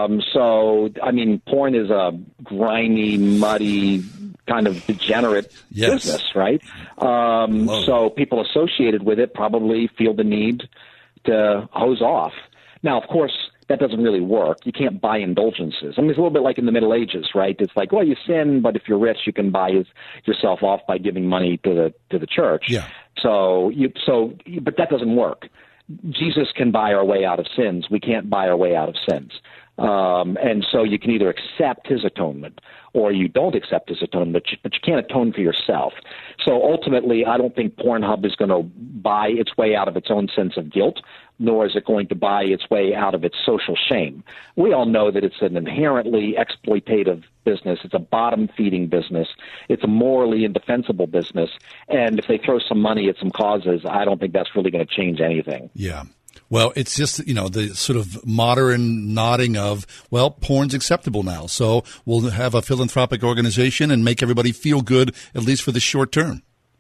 Porn is a grimy, muddy, kind of degenerate business, right? So people associated with it probably feel the need to hose off. Now, of course, that doesn't really work. You can't buy indulgences. It's a little bit like in the Middle Ages, right? It's like, well, you sin, but if you're rich, you can buy yourself off by giving money to the church. Yeah. But that doesn't work. Jesus can buy our way out of sins. We can't buy our way out of sins. And so you can either accept his atonement or you don't accept his atonement, but you can't atone for yourself. So ultimately, I don't think Pornhub is going to buy its way out of its own sense of guilt, nor is it going to buy its way out of its social shame. We all know that it's an inherently exploitative business. It's a bottom-feeding business. It's a morally indefensible business. And if they throw some money at some causes, I don't think that's really going to change anything. Yeah. Well, it's just, the sort of modern nodding of, well, porn's acceptable now. So we'll have a philanthropic organization and make everybody feel good, at least for the short term.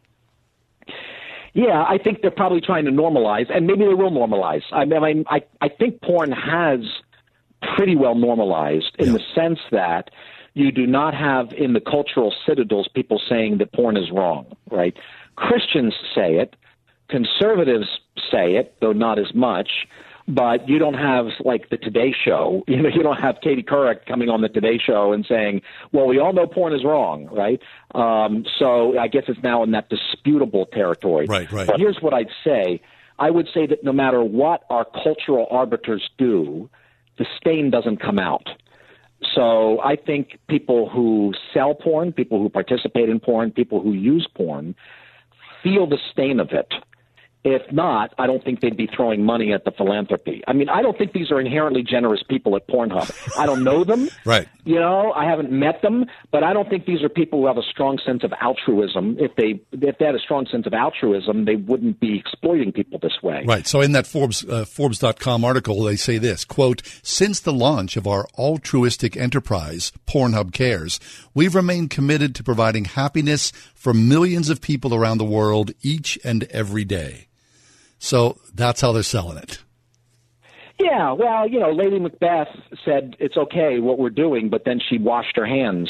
Yeah, I think they're probably trying to normalize, and maybe they will normalize. I think porn has pretty well normalized in the sense that you do not have in the cultural citadels people saying that porn is wrong, right? Christians say it. Conservatives say it, though not as much. But you don't have, like, the Today Show. You don't have Katie Couric coming on the Today Show and saying, well, we all know porn is wrong, right? So I guess it's now in that disputable territory. Right. But here's what I'd say. I would say that no matter what our cultural arbiters do, the stain doesn't come out. So I think people who sell porn, people who participate in porn, people who use porn feel the stain of it. If not, I don't think they'd be throwing money at the philanthropy. I mean, I don't think these are inherently generous people at Pornhub. I don't know them. Right. I haven't met them, but I don't think these are people who have a strong sense of altruism. If they had a strong sense of altruism, they wouldn't be exploiting people this way. Right. So in that Forbes.com article, they say this, quote, since the launch of our altruistic enterprise, Pornhub Cares, we've remained committed to providing happiness for millions of people around the world each and every day. So that's how they're selling it. Yeah, well, Lady Macbeth said it's okay what we're doing, but then she washed her hands,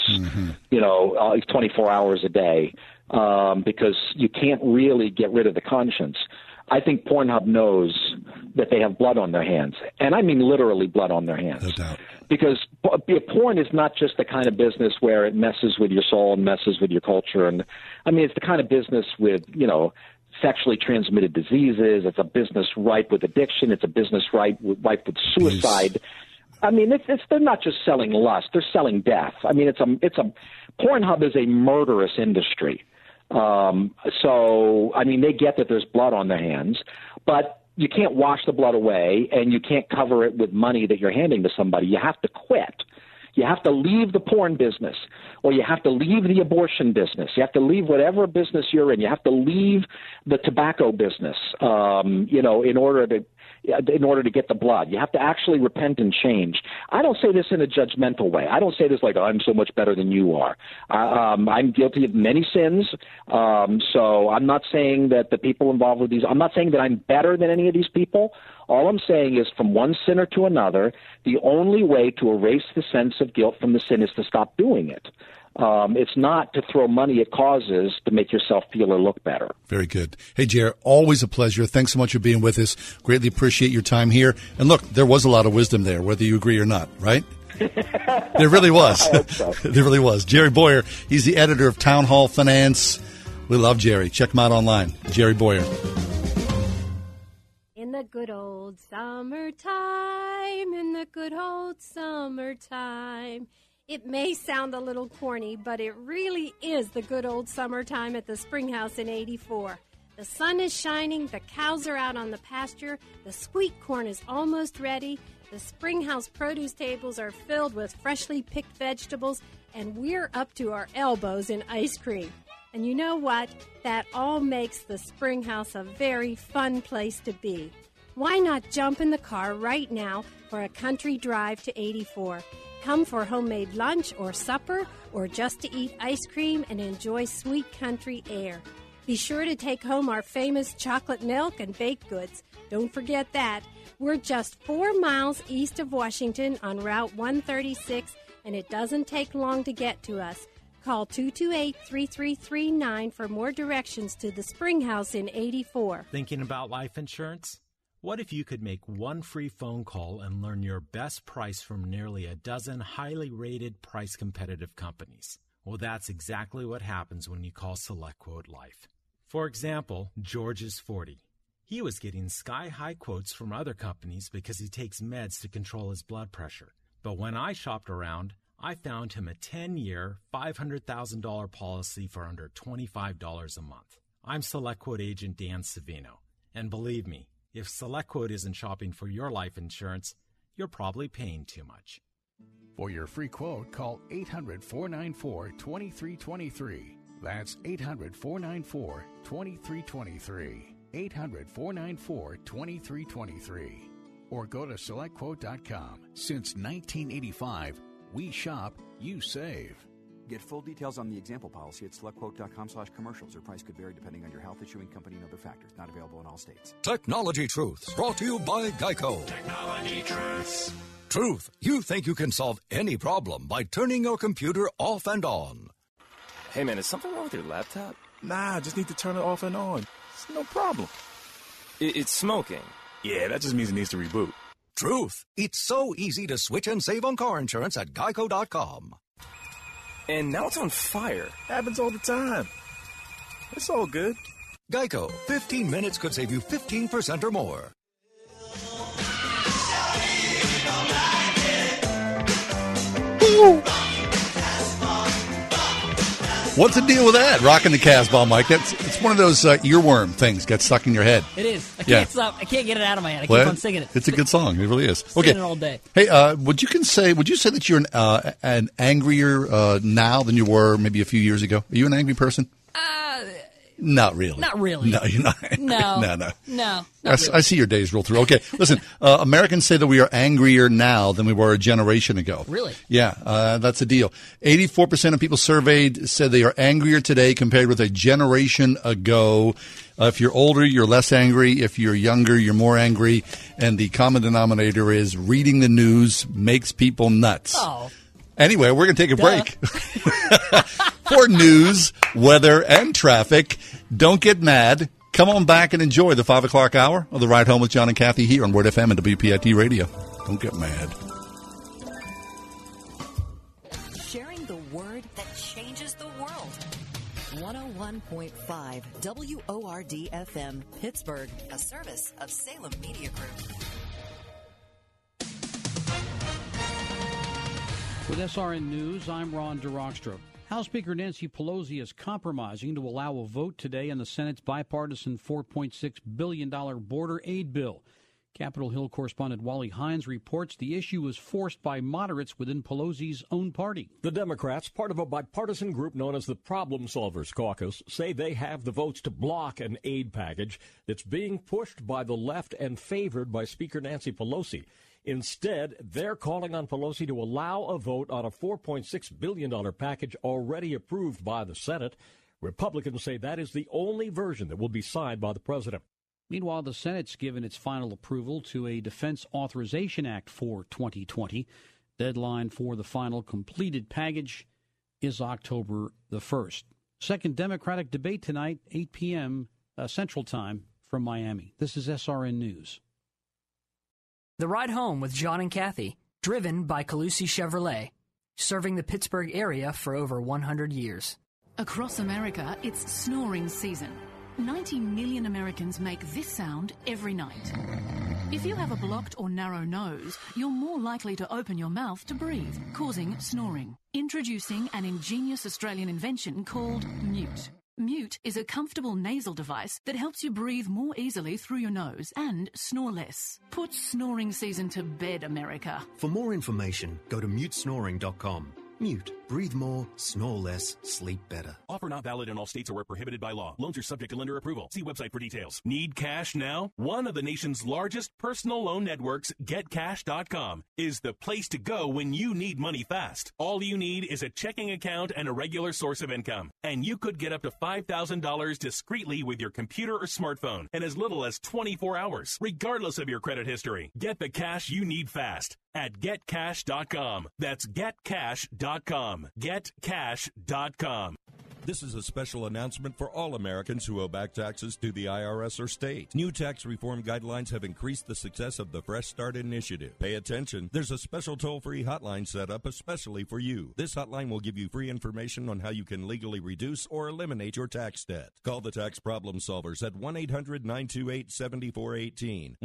24 hours a day, because you can't really get rid of the conscience. I think Pornhub knows that they have blood on their hands, and I mean literally blood on their hands. No doubt. Because porn is not just the kind of business where it messes with your soul and messes with your culture, and I mean it's the kind of business with sexually transmitted diseases. It's a business ripe with addiction. It's a business ripe with suicide. I mean, they're not just selling lust; they're selling death. I mean, Pornhub is a murderous industry. So, I mean, they get that there's blood on their hands, but you can't wash the blood away, and you can't cover it with money that you're handing to somebody. You have to quit. You have to leave the porn business, or you have to leave the abortion business. You have to leave whatever business you're in. You have to leave the tobacco business, in order to get the blood. You have to actually repent and change. I don't say this in a judgmental way. I don't say this like, I'm so much better than you are. I'm guilty of many sins, so I'm not saying that the people involved with these, I'm not saying that I'm better than any of these people. All I'm saying is from one sinner to another, the only way to erase the sense of guilt from the sin is to stop doing it. It's not to throw money at causes to make yourself feel or look better. Very good. Hey, Jer, always a pleasure. Thanks so much for being with us. Greatly appreciate your time here. And look, there was a lot of wisdom there, whether you agree or not, right? There really was. I hope so. There really was. Jerry Bowyer, he's the editor of Town Hall Finance. We love Jerry. Check him out online. Jerry Bowyer. In the good old summertime, It may sound a little corny, but it really is the good old summertime at the Spring House in 84. The sun is shining, the cows are out on the pasture, the sweet corn is almost ready, the Spring House produce tables are filled with freshly picked vegetables, and we're up to our elbows in ice cream. And you know what? That all makes the Spring House a very fun place to be. Why not jump in the car right now for a country drive to 84? Come for homemade lunch or supper, or just to eat ice cream and enjoy sweet country air. Be sure to take home our famous chocolate milk and baked goods. Don't forget that. We're just 4 miles east of Washington on Route 136, and it doesn't take long to get to us. Call 228-3339 for more directions to the Spring House in 84. Thinking about life insurance? What if you could make one free phone call and learn your best price from nearly a dozen highly rated price competitive companies? Well, that's exactly what happens when you call SelectQuote Life. For example, George is 40. He was getting sky-high quotes from other companies because he takes meds to control his blood pressure. But when I shopped around, I found him a 10-year, $500,000 policy for under $25 a month. I'm SelectQuote agent Dan Savino, and believe me, if SelectQuote isn't shopping for your life insurance, you're probably paying too much. For your free quote, call 800-494-2323. That's 800-494-2323. 800-494-2323. Or go to SelectQuote.com. Since 1985, we shop, you save. Get full details on the example policy at SelectQuote.com/commercials. Or price could vary depending on your health, issuing company, and other factors. Not available in all states. Technology Truths, brought to you by Geico. Technology Truths. Truth, you think you can solve any problem by turning your computer off and on. Hey man, is something wrong with your laptop? Nah, just need to turn it off and on. It's no problem. It's smoking. Yeah, that just means it needs to reboot. Truth, it's so easy to switch and save on car insurance at Geico.com. And now it's on fire. Happens all the time. It's all good. Geico, 15 minutes could save you 15% or more. Woo! What's the deal with that? Rocking the Casbah, Mike. It's one of those earworm things gets stuck in your head. It is. I can't stop. I can't get it out of my head. I keep on singing it. It's a good song. It really is. Okay. Singing it all day. Hey, would you say that you're an angrier now than you were maybe a few years ago? Are you an angry person? Not really. Not really. No, you're not. No. I see your days roll through. Okay, listen. Americans say that we are angrier now than we were a generation ago. Really? Yeah, that's the deal. 84% of people surveyed said they are angrier today compared with a generation ago. If you're older, you're less angry. If you're younger, you're more angry. And the common denominator is reading the news makes people nuts. Oh. Anyway, we're going to take a break. For news, weather, and traffic, don't get mad. Come on back and enjoy the 5 o'clock hour of the Ride Home with John and Kathy here on Word FM and WPIT Radio. Don't get mad. Sharing the word that changes the world. 101.5 WORD FM, Pittsburgh, a service of Salem Media Group. With SRN News, I'm Ron DeRockstra. House Speaker Nancy Pelosi is compromising to allow a vote today on the Senate's bipartisan $4.6 billion border aid bill. Capitol Hill correspondent Wally Hines reports the issue was forced by moderates within Pelosi's own party. The Democrats, part of a bipartisan group known as the Problem Solvers Caucus, say they have the votes to block an aid package that's being pushed by the left and favored by Speaker Nancy Pelosi. Instead, they're calling on Pelosi to allow a vote on a $4.6 billion package already approved by the Senate. Republicans say that is the only version that will be signed by the president. Meanwhile, the Senate's given its final approval to a Defense Authorization Act for 2020. Deadline for the final completed package is October the 1st. Second Democratic debate tonight, 8 p.m. Central Time from Miami. This is SRN News. The Ride Home with John and Kathy, driven by Calusi Chevrolet, serving the Pittsburgh area for over 100 years. Across America, it's snoring season. 90 million Americans make this sound every night. If you have a blocked or narrow nose, you're more likely to open your mouth to breathe, causing snoring. Introducing an ingenious Australian invention called Mute. Mute is a comfortable nasal device that helps you breathe more easily through your nose and snore less. Put snoring season to bed, America. For more information, go to mutesnoring.com. Mute. Breathe more, snore less, sleep better. Offer not valid in all states or where prohibited by law. Loans are subject to lender approval. See website for details. Need cash now? One of the nation's largest personal loan networks, GetCash.com, is the place to go when you need money fast. All you need is a checking account and a regular source of income. And you could get up to $5,000 discreetly with your computer or smartphone in as little as 24 hours, regardless of your credit history. Get the cash you need fast at GetCash.com. That's GetCash.com. GetCash.com. This is a special announcement for all Americans who owe back taxes to the IRS or state. New tax reform guidelines have increased the success of the Fresh Start Initiative. Pay attention. There's a special toll-free hotline set up especially for you. This hotline will give you free information on how you can legally reduce or eliminate your tax debt. Call the Tax Problem Solvers at 1-800-928-7418.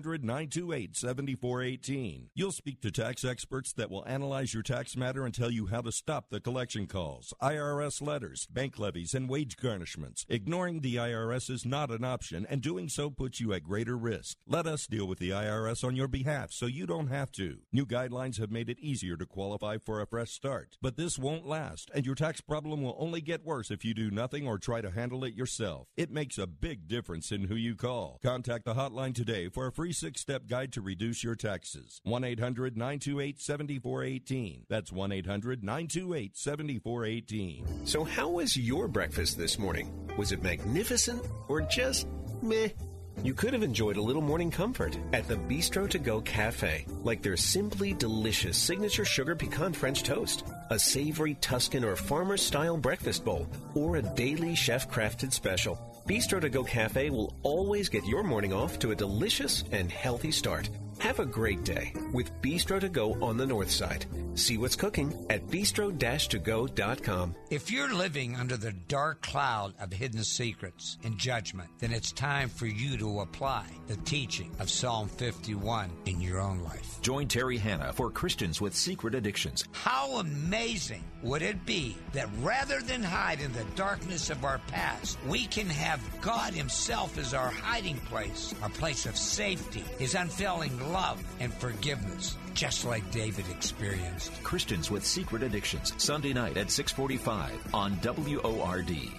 1-800-928-7418. You'll speak to tax experts that will analyze your tax matter and tell you how to stop the collection calls, IRS letters, bank levies, and wage garnishments. Ignoring the IRS is not an option, and doing so puts you at greater risk. Let us deal with the IRS on your behalf so you don't have to. New guidelines have made it easier to qualify for a fresh start, but this won't last, and your tax problem will only get worse if you do nothing or try to handle it yourself. It makes a big difference in who you call. Contact the hotline today for a free 6-step guide to reduce your taxes. 1-800-928-7418. That's 1-800-928-7418. So how was your breakfast this morning? Was it magnificent or just meh? You could have enjoyed a little morning comfort at the Bistro To Go Cafe, like their simply delicious signature sugar pecan French toast, a savory Tuscan or farmer-style breakfast bowl, or a daily chef-crafted special. Bistro To Go Cafe will always get your morning off to a delicious and healthy start. Have a great day with Bistro To Go on the North Side. See what's cooking at bistro-togo.com. If you're living under the dark cloud of hidden secrets and judgment, then it's time for you to apply the teaching of Psalm 51 in your own life. Join Terry Hanna for Christians with Secret Addictions. How amazing would it be that rather than hide in the darkness of our past, we can have God Himself as our hiding place, our place of safety, His unfailing love and forgiveness, just like David experienced. Christians with Secret Addictions, Sunday night at 6:45 on WORD.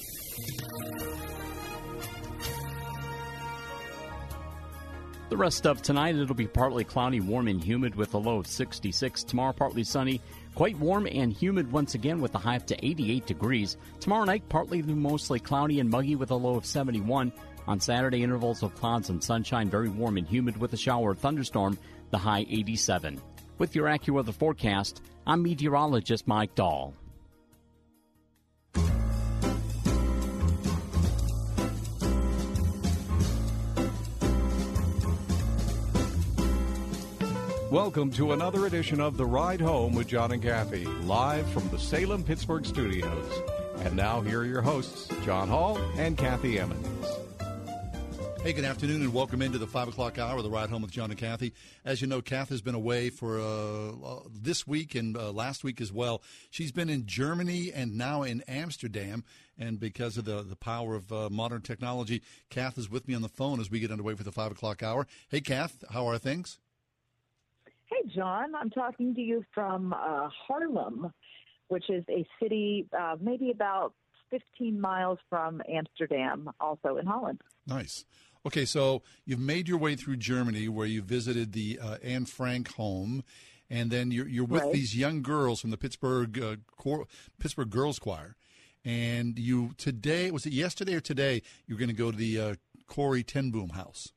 The rest of tonight, it'll be partly cloudy, warm and humid with a low of 66. Tomorrow, partly sunny, quite warm and humid once again with a high up to 88 degrees. Tomorrow night, partly to mostly cloudy and muggy with a low of 71. On Saturday, intervals of clouds and sunshine, very warm and humid with a shower or thunderstorm, the high 87. With your AccuWeather forecast, I'm meteorologist Mike Dahl. Welcome to another edition of The Ride Home with John and Kathy, live from the Salem-Pittsburgh studios. And now here are your hosts, John Hall and Kathy Emmons. Hey, good afternoon, and welcome into the 5 o'clock hour of The Ride Home with John and Kathy. As you know, Kath has been away for this week and last week as well. She's been in Germany and now in Amsterdam, and because of the power of modern technology, Kath is with me on the phone as we get underway for the 5 o'clock hour. Hey, Kath, how are things? Hey, John. I'm talking to you from Haarlem, which is a city maybe about 15 miles from Amsterdam, also in Holland. Nice. Okay, so you've made your way through Germany where you visited the Anne Frank home, and then you're with these young girls from the Pittsburgh Girls Choir. And you today, was it yesterday or today, you're going to go to the Corrie ten Boom house?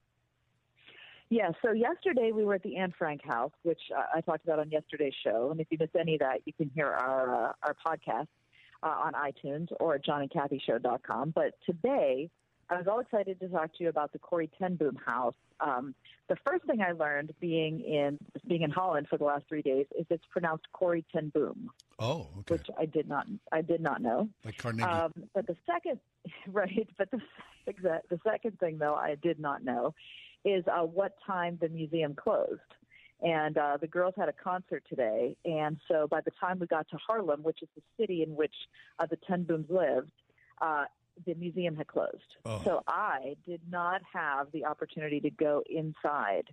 Yeah, so yesterday we were at the Anne Frank house, which I talked about on yesterday's show. And if you missed any of that, you can hear our podcast on iTunes or at johnandkathyshow.com. But today, I was all excited to talk to you about the Corrie ten Boom house. The first thing I learned being in Holland for the last 3 days is it's pronounced Corrie ten Boom. Oh, okay. Which I did not know. Like Carnegie. But the second, But the second thing though I did not know is what time the museum closed. And the girls had a concert today, and so by the time we got to Haarlem, which is the city in which the ten Booms lived, the museum had closed. Oh. So I did not have the opportunity to go inside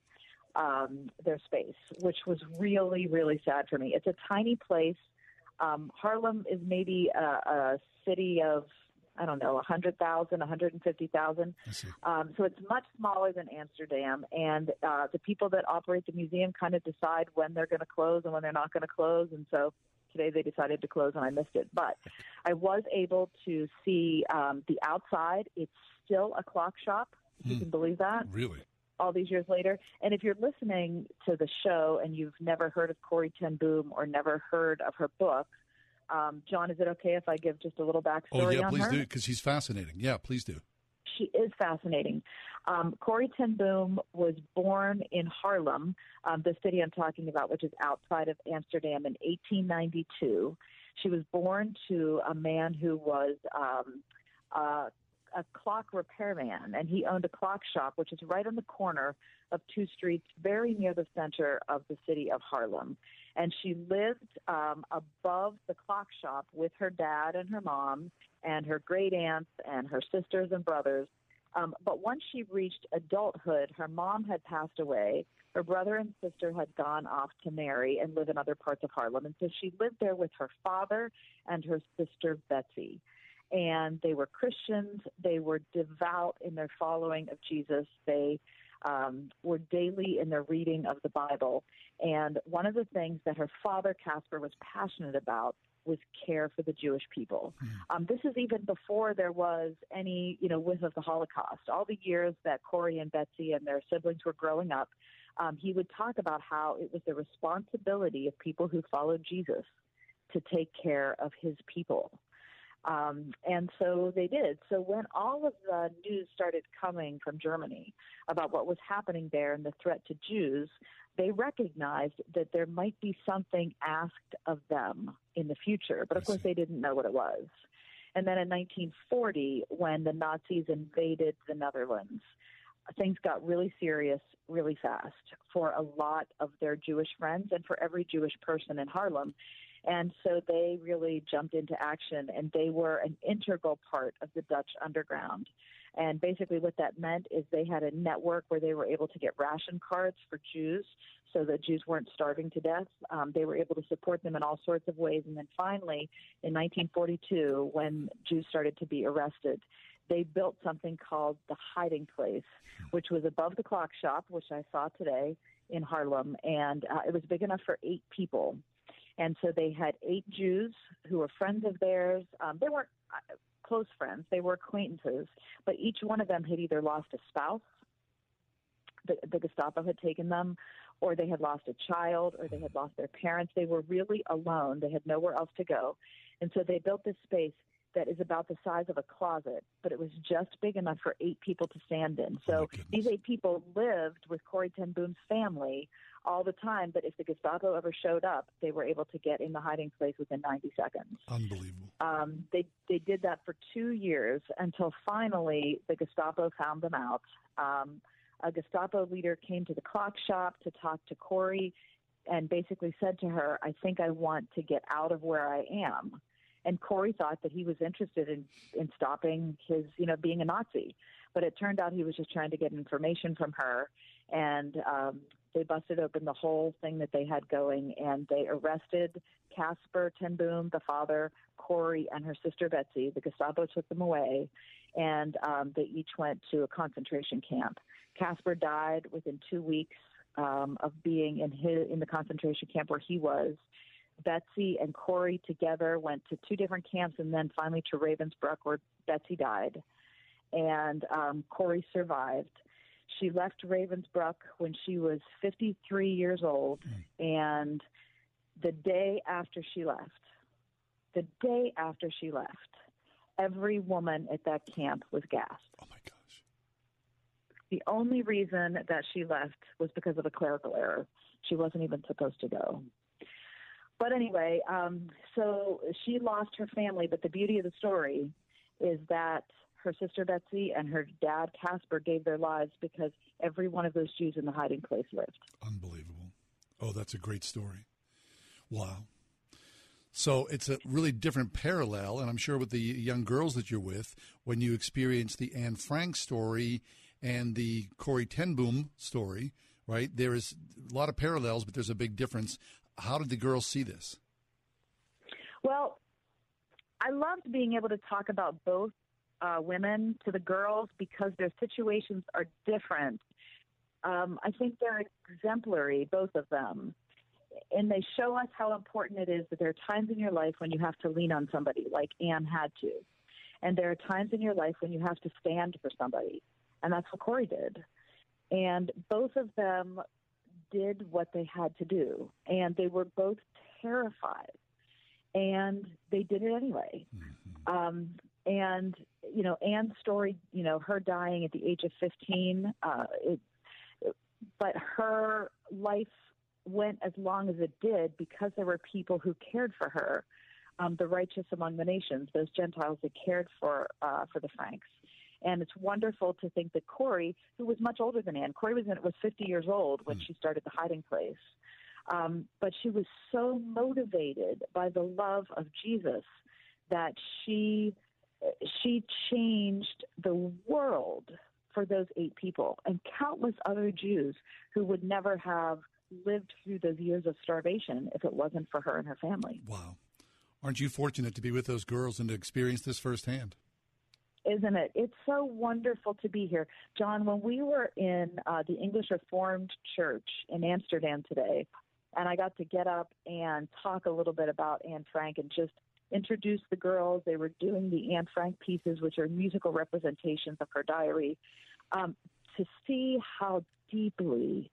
their space, which was really, really sad for me. It's a tiny place. Haarlem is maybe a city of, I don't know, 100,000, 150,000. So it's much smaller than Amsterdam. And the people that operate the museum kind of decide when they're going to close and when they're not going to close. And so today they decided to close, and I missed it. But I was able to see the outside. It's still a clock shop, if you can believe that. Really? All these years later. And if you're listening to the show and you've never heard of Corrie ten Boom or never heard of her book, John, is it okay if I give just a little backstory on her? Oh, yeah, please do, because she's fascinating. Yeah, please do. She is fascinating. Corrie ten Boom was born in Haarlem, the city I'm talking about, which is outside of Amsterdam, in 1892. She was born to a man who was a a clock repairman, and he owned a clock shop, which is right on the corner of two streets very near the center of the city of Harlem. And she lived above the clock shop with her dad and her mom and her great aunts and her sisters and brothers. But once she reached adulthood, her mom had passed away. Her brother and sister had gone off to marry and live in other parts of Harlem. And so she lived there with her father and her sister, Betsy. And they were Christians. They were devout in their following of Jesus. They were daily in their reading of the Bible. And one of the things that her father, Casper, was passionate about was care for the Jewish people. This is even before there was any, whiff of the Holocaust. All the years that Corey and Betsy and their siblings were growing up, he would talk about how it was the responsibility of people who followed Jesus to take care of his people. And so they did. So when all of the news started coming from Germany about what was happening there and the threat to Jews, they recognized that there might be something asked of them in the future. But of course, they didn't know what it was. And then in 1940, when the Nazis invaded the Netherlands, things got really serious really fast for a lot of their Jewish friends and for every Jewish person in Harlem. And so they really jumped into action, and they were an integral part of the Dutch underground. And basically what that meant is they had a network where they were able to get ration cards for Jews so that Jews weren't starving to death. They were able to support them in all sorts of ways. And then finally, in 1942, when Jews started to be arrested, they built something called the Hiding Place, which was above the clock shop, which I saw today in Harlem. And it was big enough for 8 people. And so they had 8 Jews who were friends of theirs. They weren't close friends. They were acquaintances. But each one of them had either lost a spouse, the Gestapo had taken them, or they had lost a child, or they had lost their parents. They were really alone. They had nowhere else to go. And so they built this space that is about the size of a closet, but it was just big enough for 8 people to stand in. So these 8 people lived with Corrie ten Boom's family all the time, but if the Gestapo ever showed up, they were able to get in the hiding place within 90 seconds. Unbelievable. They did that for 2 years until finally the Gestapo found them out. A Gestapo leader came to the clock shop to talk to Corrie and basically said to her, "I think I want to get out of where I am." And Corey thought that he was interested in stopping his, being a Nazi. But it turned out he was just trying to get information from her. And they busted open the whole thing that they had going, and they arrested Casper ten Boom, the father, Corey, and her sister Betsy. The Gestapo took them away, and they each went to a concentration camp. Casper died within 2 weeks of being in the concentration camp where he was. Betsy and Corey together went to 2 different camps and then finally to Ravensbrück, where Betsy died. And Corey survived. She left Ravensbrück when she was 53 years old. And the day after she left, every woman at that camp was gassed. Oh, my gosh. The only reason that she left was because of a clerical error. She wasn't even supposed to go. But anyway, so she lost her family, but the beauty of the story is that her sister Betsy and her dad Casper gave their lives because every one of those Jews in the hiding place lived. Unbelievable. Oh, that's a great story. Wow. So it's a really different parallel, and I'm sure with the young girls that you're with, when you experience the Anne Frank story and the Corrie ten Boom story, right, there is a lot of parallels, but there's a big difference. How did the girls see this? Well, I loved being able to talk about both women to the girls because their situations are different. I think they're exemplary, both of them. And they show us how important it is that there are times in your life when you have to lean on somebody, like Anne had to. And there are times in your life when you have to stand for somebody. And that's what Corrie did. And both of them did what they had to do, and they were both terrified, and they did it anyway. And Anne's story, her dying at the age of 15, but her life went as long as it did because there were people who cared for her, the righteous among the nations, those Gentiles that cared for the Franks. And it's wonderful to think that Corey, who was much older than Anne, Corey was 50 years old when she started the hiding place. But she was so motivated by the love of Jesus that she changed the world for those 8 people and countless other Jews who would never have lived through those years of starvation if it wasn't for her and her family. Wow. Aren't you fortunate to be with those girls and to experience this firsthand? Isn't it? It's so wonderful to be here. John, when we were in the English Reformed Church in Amsterdam today, and I got to get up and talk a little bit about Anne Frank and just introduce the girls. They were doing the Anne Frank pieces, which are musical representations of her diary, to see how deeply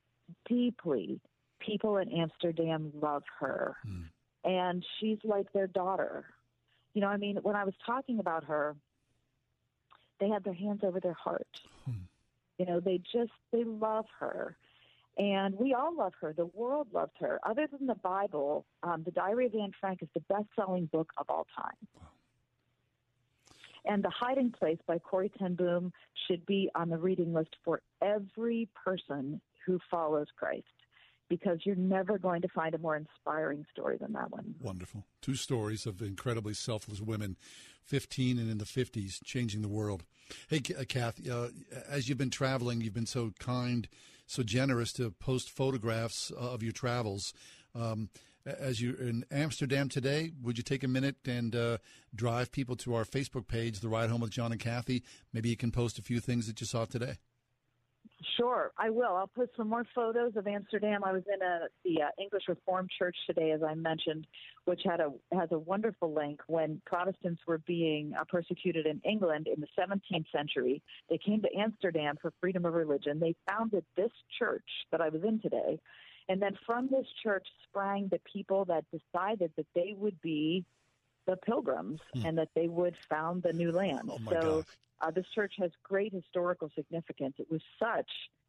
people in Amsterdam love her. And she's like their daughter. You know, I mean, when I was talking about her, they had their hands over their heart. You know, they love her. And we all love her. The world loves her. Other than the Bible, The Diary of Anne Frank is the best-selling book of all time. Wow. And The Hiding Place by Corrie ten Boom should be on the reading list for every person who follows Christ, because you're never going to find a more inspiring story than that one. Wonderful. 2 stories of incredibly selfless women, 15 and in the 50s, changing the world. Hey, Kath, as you've been traveling, you've been so kind, so generous to post photographs of your travels. As you're in Amsterdam today, would you take a minute and drive people to our Facebook page, The Ride Home with John and Kathy? Maybe you can post a few things that you saw today. Sure, I will. I'll put some more photos of Amsterdam. I was in the English Reformed Church today, as I mentioned, which has a wonderful link. When Protestants were being persecuted in England in the 17th century, they came to Amsterdam for freedom of religion. They founded this church that I was in today. And then from this church sprang the people that decided that they would be the pilgrims and that they would found the new land. Oh my gosh. This church has great historical significance. It was such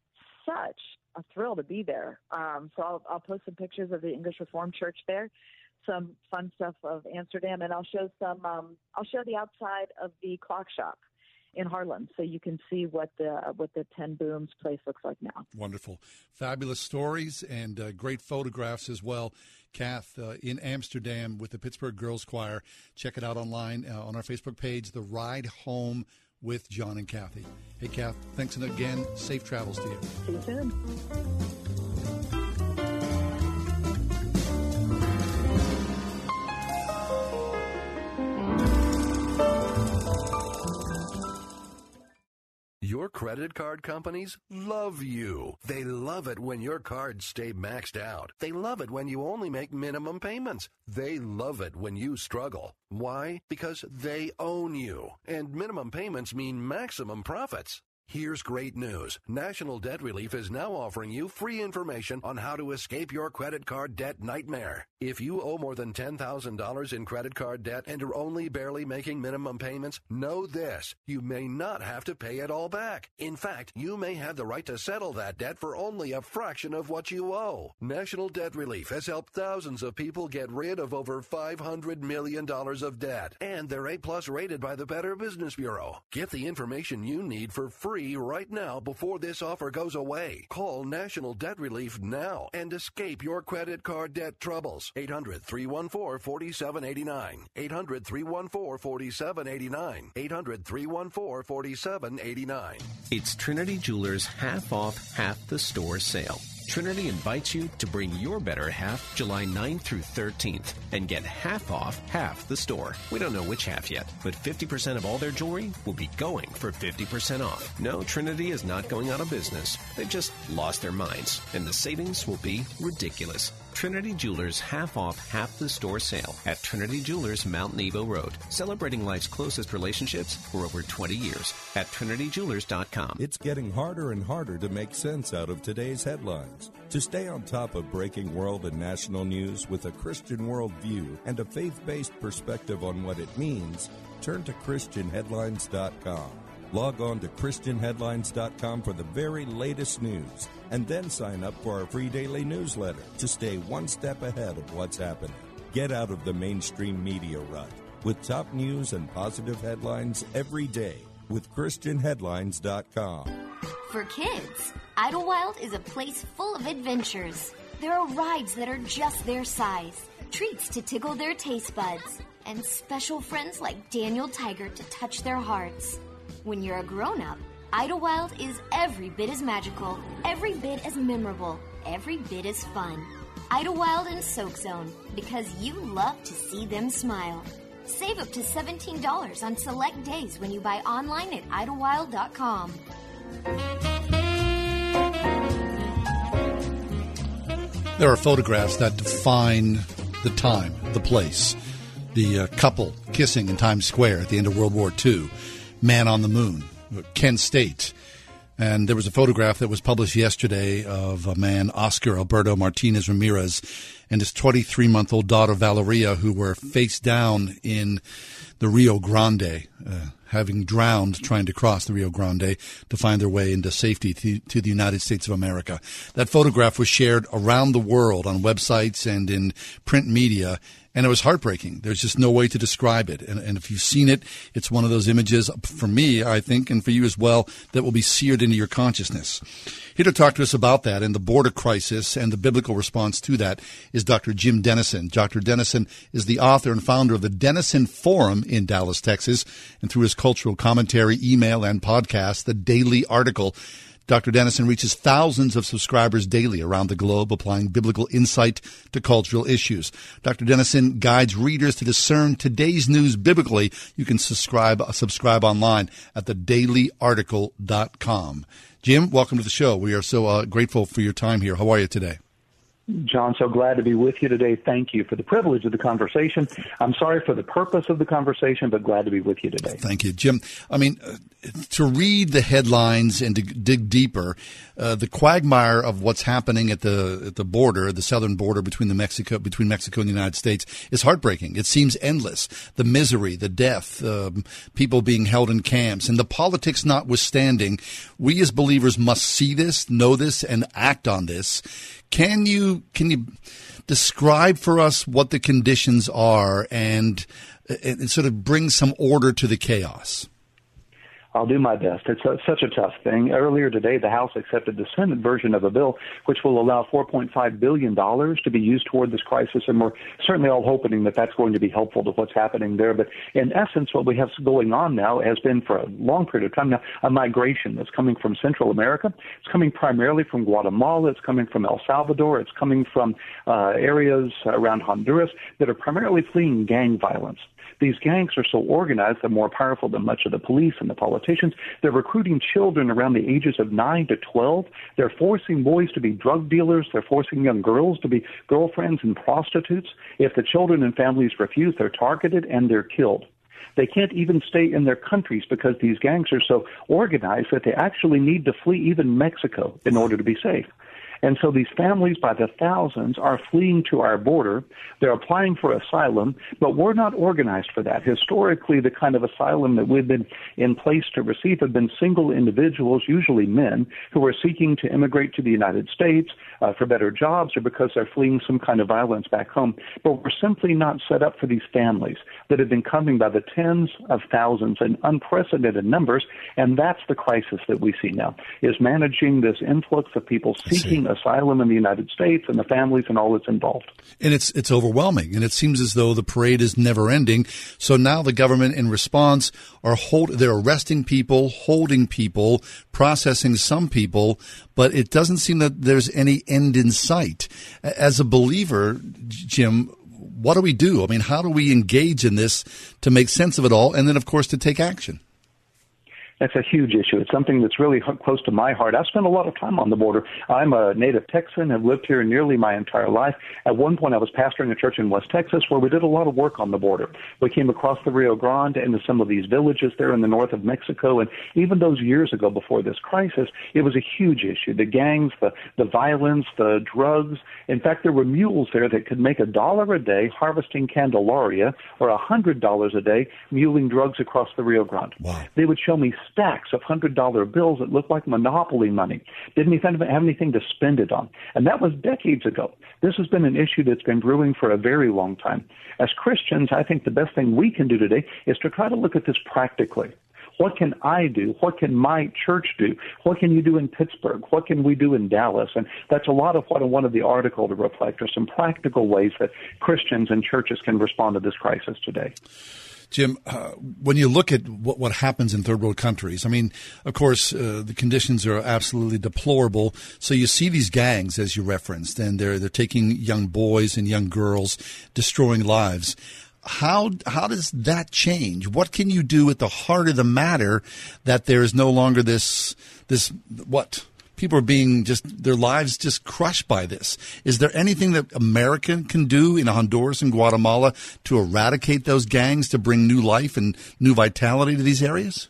a thrill to be there. So I'll post some pictures of the English Reformed Church there, some fun stuff of Amsterdam, and I'll show the outside of the clock shop in Haarlem, so you can see what the Ten Booms place looks like now. Wonderful. Fabulous stories and great photographs as well. Kath, in Amsterdam with the Pittsburgh Girls Choir. Check it out online on our Facebook page, The Ride Home with John and Kathy. Hey, Kath, thanks again. Safe travels to you. See you soon. Your credit card companies love you. They love it when your cards stay maxed out. They love it when you only make minimum payments. They love it when you struggle. Why? Because they own you. And minimum payments mean maximum profits. Here's great news. National Debt Relief is now offering you free information on how to escape your credit card debt nightmare. If you owe more than $10,000 in credit card debt and are only barely making minimum payments, know this: you may not have to pay it all back. In fact, you may have the right to settle that debt for only a fraction of what you owe. National Debt Relief has helped thousands of people get rid of over $500 million of debt, and they're A+ rated by the Better Business Bureau. Get the information you need for free right now before this offer goes away. Call National Debt Relief now and escape your credit card debt troubles. 800-314-4789. 800-314-4789. 800-314-4789. It's Trinity Jewelers half off, half the store sale. Trinity invites you to bring your better half July 9th through 13th and get half off half the store. We don't know which half yet, but 50% of all their jewelry will be going for 50% off. No, Trinity is not going out of business. They've just lost their minds, and the savings will be ridiculous. Trinity Jewelers half off, half the store sale at Trinity Jewelers, Mount Nebo Road. Celebrating life's closest relationships for over 20 years at TrinityJewelers.com. It's getting harder and harder to make sense out of today's headlines. To stay on top of breaking world and national news with a Christian worldview and a faith-based perspective on what it means, turn to ChristianHeadlines.com. Log on to ChristianHeadlines.com for the very latest news, and then sign up for our free daily newsletter to stay one step ahead of what's happening. Get out of the mainstream media rut with top news and positive headlines every day with ChristianHeadlines.com. For kids, Idlewild is a place full of adventures. There are rides that are just their size, treats to tickle their taste buds, and special friends like Daniel Tiger to touch their hearts. When you're a grown-up, Idlewild is every bit as magical, every bit as memorable, every bit as fun. Idlewild and Soak Zone, because you love to see them smile. Save up to $17 on select days when you buy online at Idlewild.com. There are photographs that define the time, the place. The couple kissing in Times Square at the end of World War II. Man on the Moon, Kent State. And there was a photograph that was published yesterday of a man, Oscar Alberto Martinez Ramirez, and his 23-month-old daughter, Valeria, who were face down in the Rio Grande, having drowned trying to cross the Rio Grande to find their way into safety to the United States of America. That photograph was shared around the world on websites and in print media, and it was heartbreaking. There's just no way to describe it. And if you've seen it, it's one of those images, for me, I think, and for you as well, that will be seared into your consciousness. Here to talk to us about that and the border crisis and the biblical response to that is Dr. Jim Denison. Dr. Denison is the author and founder of the Denison Forum in Dallas, Texas, and through his cultural commentary, email, and podcast, The Daily Article, Dr. Denison reaches thousands of subscribers daily around the globe, applying biblical insight to cultural issues. Dr. Denison guides readers to discern today's news biblically. You can subscribe online at thedailyarticle.com. Jim, welcome to the show. We are so grateful for your time here. How are you today? John, so glad to be with you today. Thank you for the privilege of the conversation. I'm sorry for the purpose of the conversation, but glad to be with you today. Thank you, Jim. I mean, to read the headlines and to dig deeper, the quagmire of what's happening at the border, the southern border between Mexico and the United States, is heartbreaking. It seems endless. The misery, the death, people being held in camps, and the politics notwithstanding, we as believers must see this, know this, and act on this. Can you describe for us what the conditions are and sort of bring some order to the chaos? I'll do my best. It's such a tough thing. Earlier today, the House accepted the Senate version of a bill which will allow $4.5 billion to be used toward this crisis, and we're certainly all hoping that that's going to be helpful to what's happening there. But in essence, what we have going on now has been for a long period of time now a migration that's coming from Central America. It's coming primarily from Guatemala. It's coming from El Salvador. It's coming from areas around Honduras that are primarily fleeing gang violence. These gangs are so organized, they're more powerful than much of the police and the politicians. They're recruiting children around the ages of 9 to 12. They're forcing boys to be drug dealers. They're forcing young girls to be girlfriends and prostitutes. If the children and families refuse, they're targeted and they're killed. They can't even stay in their countries because these gangs are so organized that they actually need to flee even Mexico in order to be safe. And so these families by the thousands are fleeing to our border. They're applying for asylum, but we're not organized for that. Historically, the kind of asylum that we've been in place to receive have been single individuals, usually men, who are seeking to immigrate to the United States for better jobs or because they're fleeing some kind of violence back home. But we're simply not set up for these families that have been coming by the tens of thousands in unprecedented numbers, and that's the crisis that we see now, is managing this influx of people seeking asylum in the United States and the families and all that's involved. And it's overwhelming, and it seems as though the parade is never ending. So now the government, in response, they're arresting people, holding people, processing some people, but it doesn't seem that there's any end in sight. As a believer, Jim, what do we do? I mean, how do we engage in this to make sense of it all, and then, of course, to take action? That's a huge issue. It's something that's really close to my heart. I've spent a lot of time on the border. I'm a native Texan, have lived here nearly my entire life. At one point, I was pastoring a church in West Texas where we did a lot of work on the border. We came across the Rio Grande into some of these villages there in the north of Mexico, and even those years ago before this crisis, it was a huge issue. The gangs, the violence, the drugs. In fact, there were mules there that could make $1 a day harvesting Candelaria or $100 a day muling drugs across the Rio Grande. Wow. They would show me stacks of $100 bills that looked like monopoly money. Didn't even have anything to spend it on. And that was decades ago. This has been an issue that's been brewing for a very long time. As Christians, I think the best thing we can do today is to try to look at this practically. What can I do? What can my church do? What can you do in Pittsburgh? What can we do in Dallas? And that's a lot of what I wanted the article to reflect, are some practical ways that Christians and churches can respond to this crisis today. Jim, when you look at what happens in third world countries, I mean, of course, the conditions are absolutely deplorable. So you see these gangs, as you referenced, and they're taking young boys and young girls, destroying lives. How does that change? What can you do at the heart of the matter that there is no longer this people are being their lives just crushed by this? Is there anything that America can do in Honduras and Guatemala to eradicate those gangs, to bring new life and new vitality to these areas?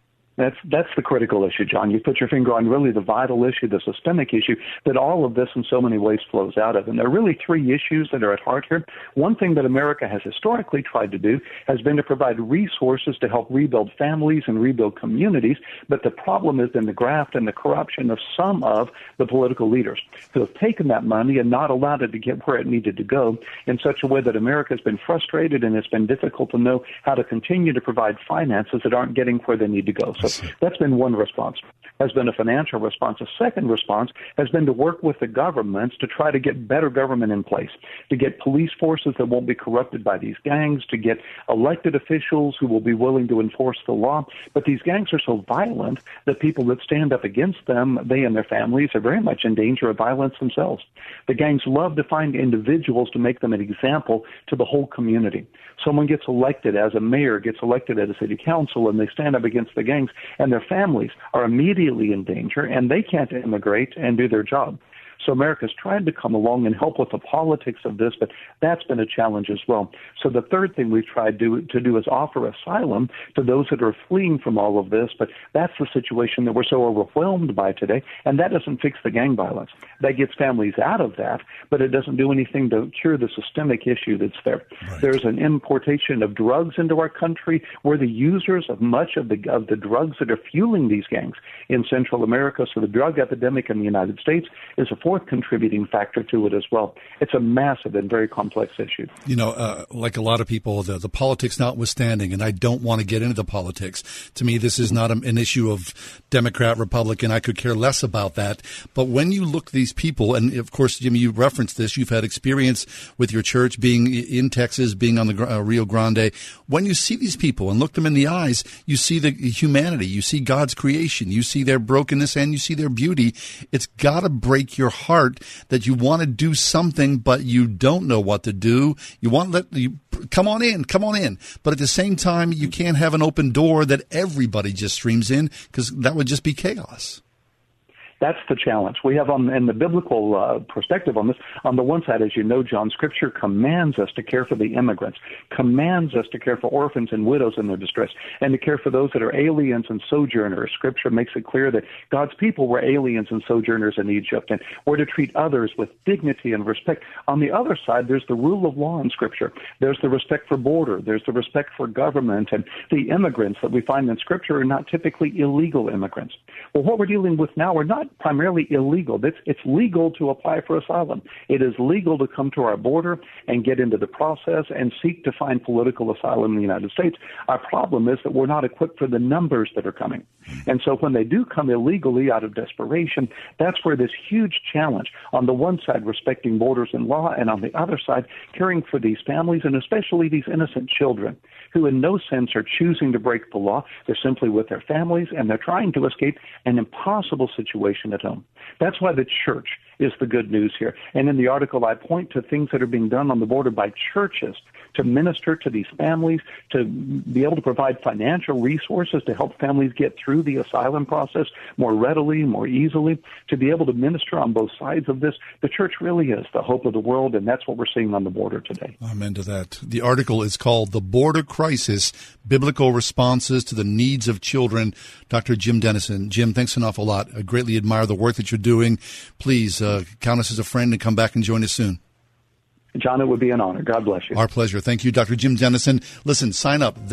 That's the critical issue, John. You put your finger on really the vital issue, the systemic issue that all of this in so many ways flows out of. And there are really three issues that are at heart here. One thing that America has historically tried to do has been to provide resources to help rebuild families and rebuild communities. But the problem has been the graft and the corruption of some of the political leaders who have taken that money and not allowed it to get where it needed to go in such a way that America has been frustrated, and it's been difficult to know how to continue to provide finances that aren't getting where they need to go. So that's been one response, has been a financial response. A second response has been to work with the governments to try to get better government in place, to get police forces that won't be corrupted by these gangs, to get elected officials who will be willing to enforce the law. But these gangs are so violent that people that stand up against them, they and their families, are very much in danger of violence themselves. The gangs love to find individuals to make them an example to the whole community. Someone gets elected as a mayor, gets elected at a city council, and they stand up against the gangs, and their families are immediately in danger, and they can't immigrate and do their job. So America's tried to come along and help with the politics of this, but that's been a challenge as well. So the third thing we've tried to do is offer asylum to those that are fleeing from all of this, but that's the situation that we're so overwhelmed by today, and that doesn't fix the gang violence. That gets families out of that, but it doesn't do anything to cure the systemic issue that's there. Right. There's an importation of drugs into our country. We're the users of much of the drugs that are fueling these gangs in Central America, so the drug epidemic in the United States is a fourth contributing factor to it as well. It's a massive and very complex issue. You know, like a lot of people, the politics notwithstanding, and I don't want to get into the politics. To me, this is not an issue of Democrat, Republican. I could care less about that. But when you look at these people, and of course, Jimmy, you referenced this, you've had experience with your church being in Texas, being on the Rio Grande. When you see these people and look them in the eyes, you see the humanity, you see God's creation, you see their brokenness, and you see their beauty. It's got to break your heart that you want to do something, but you don't know what to do. You want to come on in. But at the same time, you can't have an open door that everybody just streams in, because that would just be chaos. That's the challenge. We have in the biblical perspective on this, on the one side, as you know, John, Scripture commands us to care for the immigrants, commands us to care for orphans and widows in their distress, and to care for those that are aliens and sojourners. Scripture makes it clear that God's people were aliens and sojourners in Egypt, and we're to treat others with dignity and respect. On the other side, there's the rule of law in Scripture. There's the respect for border. There's the respect for government, and the immigrants that we find in Scripture are not typically illegal immigrants. Well, what we're dealing with now are not primarily illegal. It's legal to apply for asylum. It is legal to come to our border and get into the process and seek to find political asylum in the United States. Our problem is that we're not equipped for the numbers that are coming. And so when they do come illegally out of desperation, that's where this huge challenge, on the one side respecting borders and law, and on the other side caring for these families, and especially these innocent children who in no sense are choosing to break the law. They're simply with their families, and they're trying to escape an impossible situation at home. That's why the church is the good news here. And in the article, I point to things that are being done on the border by churches to minister to these families, to be able to provide financial resources to help families get through the asylum process more readily, more easily, to be able to minister on both sides of this. The church really is the hope of the world, and that's what we're seeing on the border today. Amen to that. The article is called The Border Crisis, Biblical Responses to the Needs of Children. Dr. Jim Dennison. Jim, thanks an awful lot. I greatly admire the work that you're doing. Please count us as a friend and come back and join us soon. John, it would be an honor. God bless you. Our pleasure. Thank you, Dr. Jim Dennison. Listen, sign up,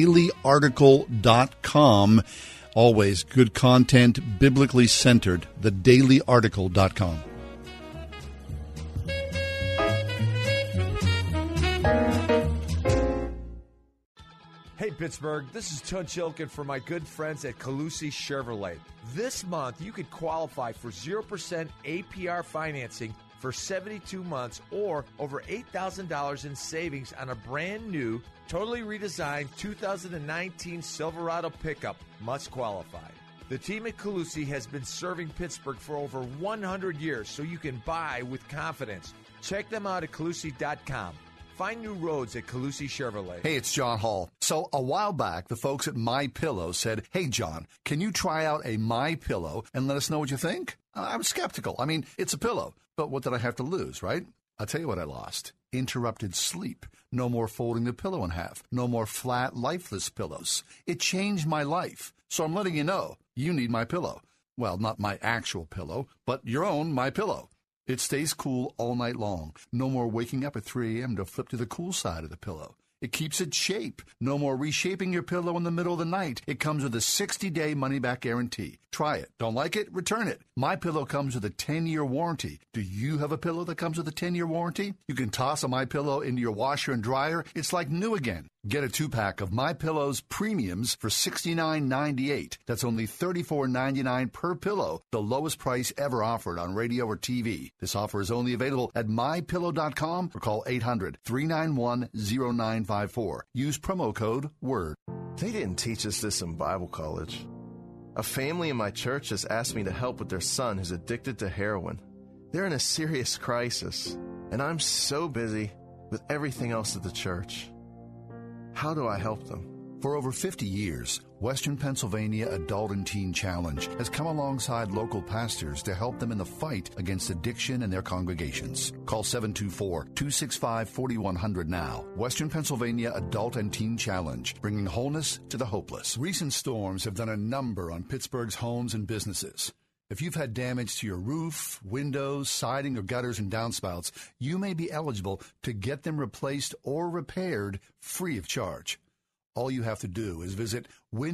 thedailyarticle.com. Always good content, biblically centered, thedailyarticle.com. Hey, Pittsburgh, this is Tun Chilkin from my good friends at Calusi Chevrolet. This month, you could qualify for 0% APR financing for 72 months or over $8,000 in savings on a brand new, totally redesigned 2019 Silverado pickup. Must qualify. The team at Calusi has been serving Pittsburgh for over 100 years, so you can buy with confidence. Check them out at Calusi.com. Find new roads at Calusi Chevrolet. Hey, it's John Hall. So a while back, the folks at MyPillow said, hey, John, can you try out a MyPillow and let us know what you think? I was skeptical. I mean, it's a pillow. But what did I have to lose, right? I'll tell you what I lost. Interrupted sleep. No more folding the pillow in half. No more flat, lifeless pillows. It changed my life. So I'm letting you know, you need MyPillow. Well, not my actual pillow, but your own MyPillow. It stays cool all night long. No more waking up at 3 a.m. to flip to the cool side of the pillow. It keeps its shape. No more reshaping your pillow in the middle of the night. It comes with a 60-day money-back guarantee. Try it. Don't like it? Return it. MyPillow comes with a 10-year warranty. Do you have a pillow that comes with a 10-year warranty? You can toss a MyPillow into your washer and dryer. It's like new again. Get a 2-pack of MyPillow's premiums for $69.98. That's only $34.99 per pillow, the lowest price ever offered on radio or TV. This offer is only available at MyPillow.com or call 800-391-0954. Use promo code WORD. They didn't teach us this in Bible college. A family in my church has asked me to help with their son who's addicted to heroin. They're in a serious crisis, and I'm so busy with everything else at the church. How do I help them? For over 50 years, Western Pennsylvania Adult and Teen Challenge has come alongside local pastors to help them in the fight against addiction in their congregations. Call 724-265-4100 now. Western Pennsylvania Adult and Teen Challenge, bringing wholeness to the hopeless. Recent storms have done a number on Pittsburgh's homes and businesses. If you've had damage to your roof, windows, siding, or gutters and downspouts, you may be eligible to get them replaced or repaired free of charge. All you have to do is visit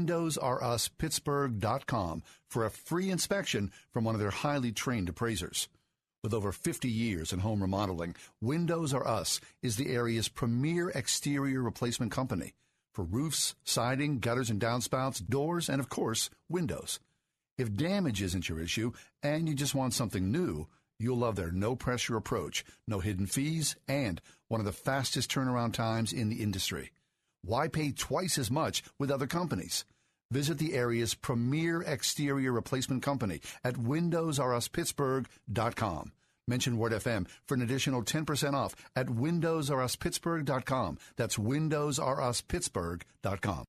WindowsRUsPittsburgh.com for a free inspection from one of their highly trained appraisers. With over 50 years in home remodeling, Windows R Us is the area's premier exterior replacement company for roofs, siding, gutters and downspouts, doors, and, of course, windows. If damage isn't your issue and you just want something new, you'll love their no-pressure approach, no hidden fees, and one of the fastest turnaround times in the industry. Why pay twice as much with other companies? Visit the area's premier exterior replacement company at WindowsRUsPittsburgh.com. Mention Word FM for an additional 10% off at WindowsRUsPittsburgh.com. That's WindowsRUsPittsburgh.com.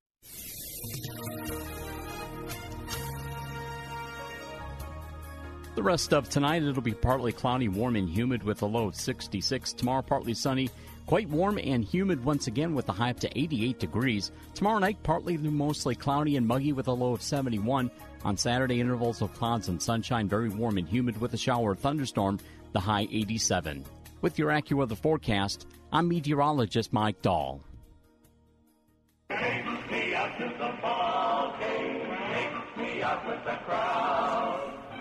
The rest of tonight, it'll be partly cloudy, warm and humid with a low of 66. Tomorrow, partly sunny, quite warm and humid once again with a high up to 88 degrees. Tomorrow night, partly to mostly cloudy and muggy with a low of 71. On Saturday, intervals of clouds and sunshine, very warm and humid with a shower or thunderstorm, the high 87. With your AccuWeather forecast, I'm meteorologist Mike Dahl. Take me out to the ball game. Take me out with the crowd.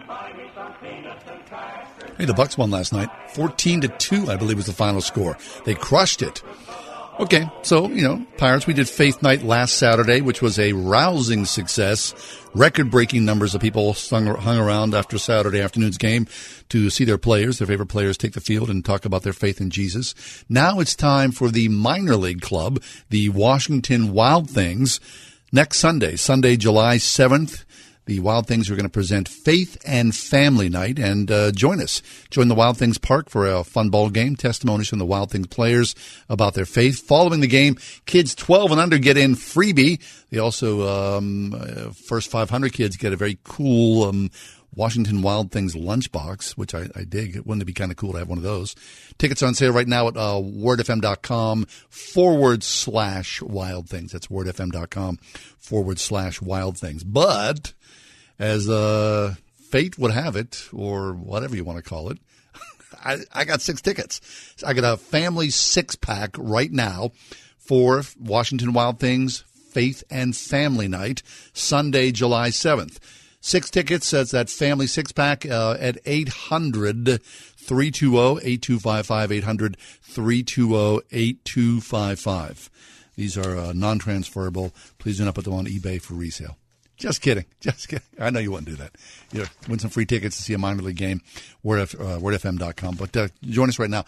Hey, the Bucks won last night. 14-2, I believe, was the final score. They crushed it. Okay, so, Pirates, we did Faith Night last Saturday, which was a rousing success. Record-breaking numbers of people hung around after Saturday afternoon's game to see their favorite players, take the field and talk about their faith in Jesus. Now it's time for the minor league club, the Washington Wild Things. Next Sunday, July 7th, the Wild Things are going to present Faith and Family Night, and join us. Join the Wild Things Park for a fun ball game, testimonies from the Wild Things players about their faith. Following the game, kids 12 and under get in freebie. They also, first 500 kids get a very cool Washington Wild Things lunchbox, which I dig. Wouldn't it be kind of cool to have one of those? Tickets are on sale right now at wordfm.com/Wild Things. That's wordfm.com/Wild Things. But as fate would have it, or whatever you want to call it, I got 6 tickets. I got a family 6-pack right now for Washington Wild Things Faith and Family Night, Sunday, July 7th. 6 tickets, that's that family 6-pack at 800-320-8255, 800-320-8255. These are non-transferable. Please do not put them on eBay for resale. Just kidding. Just kidding. I know you wouldn't do that. You win some free tickets to see a minor league game, wordfm.com. But join us right now,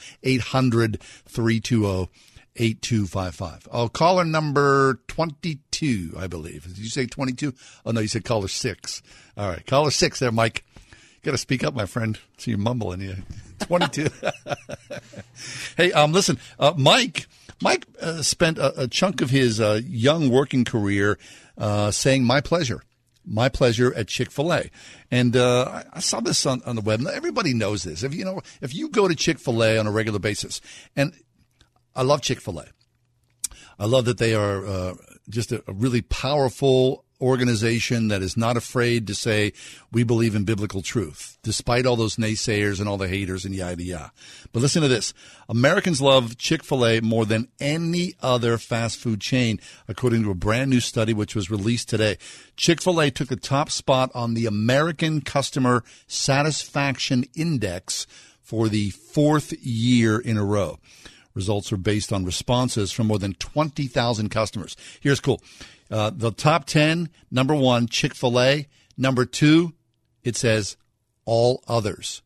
800-320-8255. Oh, caller number 22, I believe. Did you say 22? Oh, no, you said caller 6. All right, caller 6 there, Mike. Got to speak up, my friend. So you're mumbling here. 22. Hey, listen, Mike spent a chunk of his young working career saying my pleasure at Chick-fil-A. And I saw this on the web. Everybody knows this. If you go to Chick-fil-A on a regular basis, and I love Chick-fil-A. I love that they are just a really powerful organization that is not afraid to say we believe in biblical truth, despite all those naysayers and all the haters and yada yada. But listen to this. Americans love Chick-fil-A more than any other fast food chain, according to a brand new study which was released today. Chick-fil-A took the top spot on the American Customer Satisfaction Index for the 4th year in a row. Results are based on responses from more than 20,000 customers. Here's cool. The top 10, number 1, Chick-fil-A. Number 2, it says all others.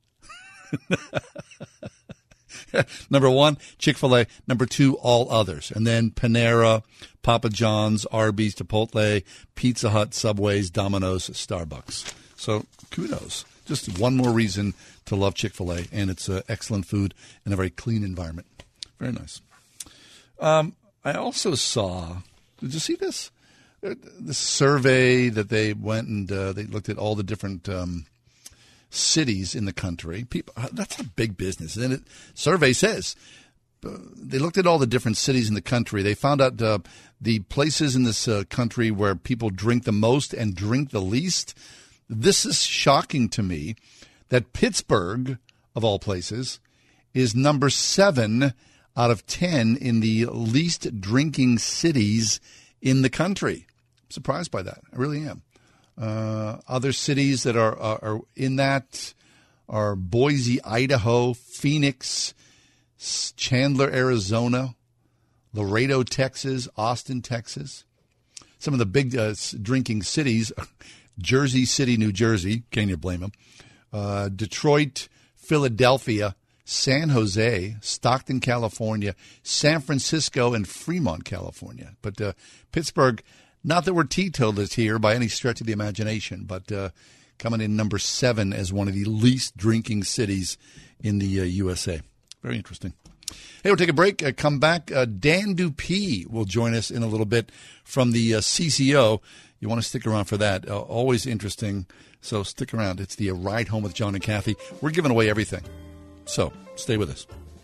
Number 1, Chick-fil-A. Number 2, all others. And then Panera, Papa John's, Arby's, Chipotle, Pizza Hut, Subway's, Domino's, Starbucks. So kudos. Just one more reason to love Chick-fil-A, and it's excellent food and a very clean environment. Very nice. I also saw, did you see this? The survey that they went and they looked at all the different cities in the country. People, that's a big business. And the survey says they looked at all the different cities in the country. They found out the places in this country where people drink the most and drink the least. This is shocking to me that Pittsburgh, of all places, is number 7 out of 10 in the least drinking cities in the country. I'm surprised by that. I really am. Other cities that are in that are Boise, Idaho, Phoenix, Chandler, Arizona, Laredo, Texas, Austin, Texas. Some of the big drinking cities, Jersey City, New Jersey. Can you blame them? Detroit, Philadelphia, San Jose, Stockton, California, San Francisco, and Fremont, California. But Pittsburgh, not that we're teetotalers here by any stretch of the imagination, but coming in number 7 as one of the least drinking cities in the USA. Very interesting. Hey, we'll take a break. Come back. Dan Dupuy will join us in a little bit from the CCO. You want to stick around for that. Always interesting. So stick around. It's the Ride Home with John and Kathy. We're giving away everything. So, stay with us.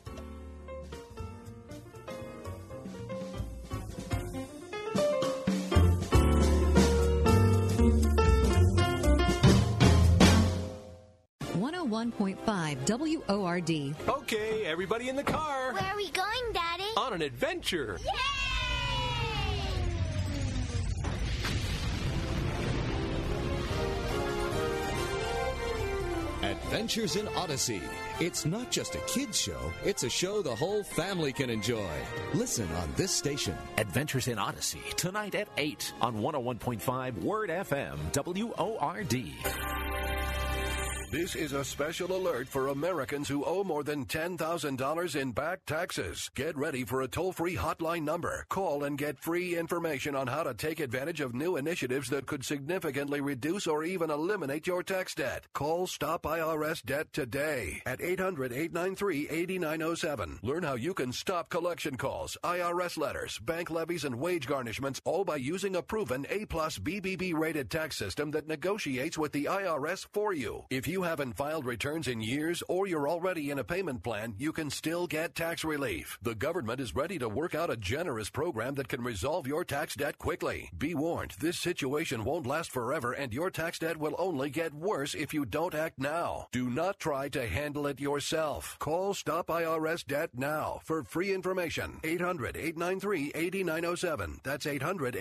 .5 WORD. Okay, everybody in the car. Where are we going, Daddy? On an adventure. Yay! Adventures in Odyssey. It's not just a kid's show, it's a show the whole family can enjoy. Listen on this station. Adventures in Odyssey, tonight at 8 on 101.5 Word FM, WORD. This is a special alert for Americans who owe more than $10,000 in back taxes. Get ready for a toll-free hotline number. Call and get free information on how to take advantage of new initiatives that could significantly reduce or even eliminate your tax debt. Call Stop IRS Debt today at 800-893-8907. Learn how you can stop collection calls, IRS letters, bank levies, and wage garnishments, all by using a proven A+ BBB rated tax system that negotiates with the IRS for you. If you haven't filed returns in years or you're already in a payment plan, you can still get tax relief. The government is ready to work out a generous program that can resolve your tax debt quickly. Be warned, this situation won't last forever and your tax debt will only get worse if you don't act now. Do not try to handle it yourself. Call Stop IRS Debt now for free information. 800-893-8907. That's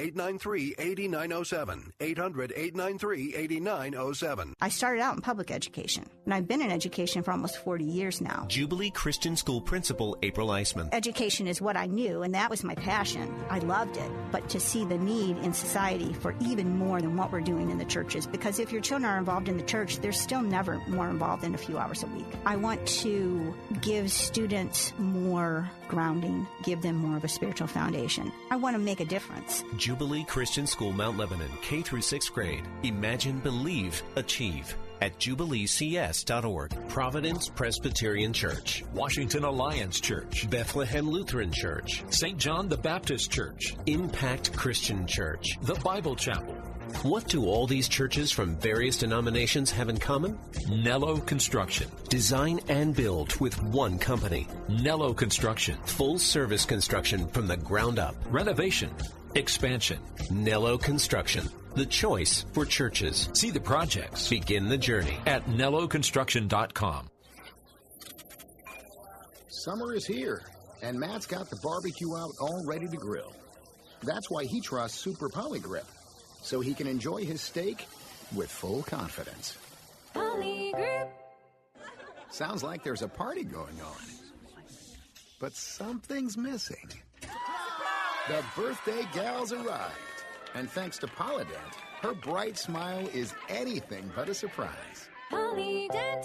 800-893-8907. 800-893-8907. I started out in public education. education. And I've been in education for almost 40 years now. Jubilee Christian School Principal April Eisman. Education is what I knew, and that was my passion. I loved it. But to see the need in society for even more than what we're doing in the churches, because if your children are involved in the church, they're still never more involved than a few hours a week. I want to give students more grounding, give them more of a spiritual foundation. I want to make a difference. Jubilee Christian School Mount Lebanon, K through 6th grade. Imagine, believe, achieve. At JubileeCS.org. Providence Presbyterian Church. Washington Alliance Church. Bethlehem Lutheran Church. St. John the Baptist Church. Impact Christian Church. The Bible Chapel. What do all these churches from various denominations have in common? Nello Construction. Design and build with one company. Nello Construction. Full service construction from the ground up. Renovation. Expansion. Nello Construction. The choice for churches. See the projects. Begin the journey at NelloConstruction.com. Summer is here, and Matt's got the barbecue out all ready to grill. That's why he trusts Super Polygrip, so he can enjoy his steak with full confidence. Polygrip. Sounds like there's a party going on. But something's missing. The birthday gal's arrived. And thanks to Polydent, her bright smile is anything but a surprise. Polydent.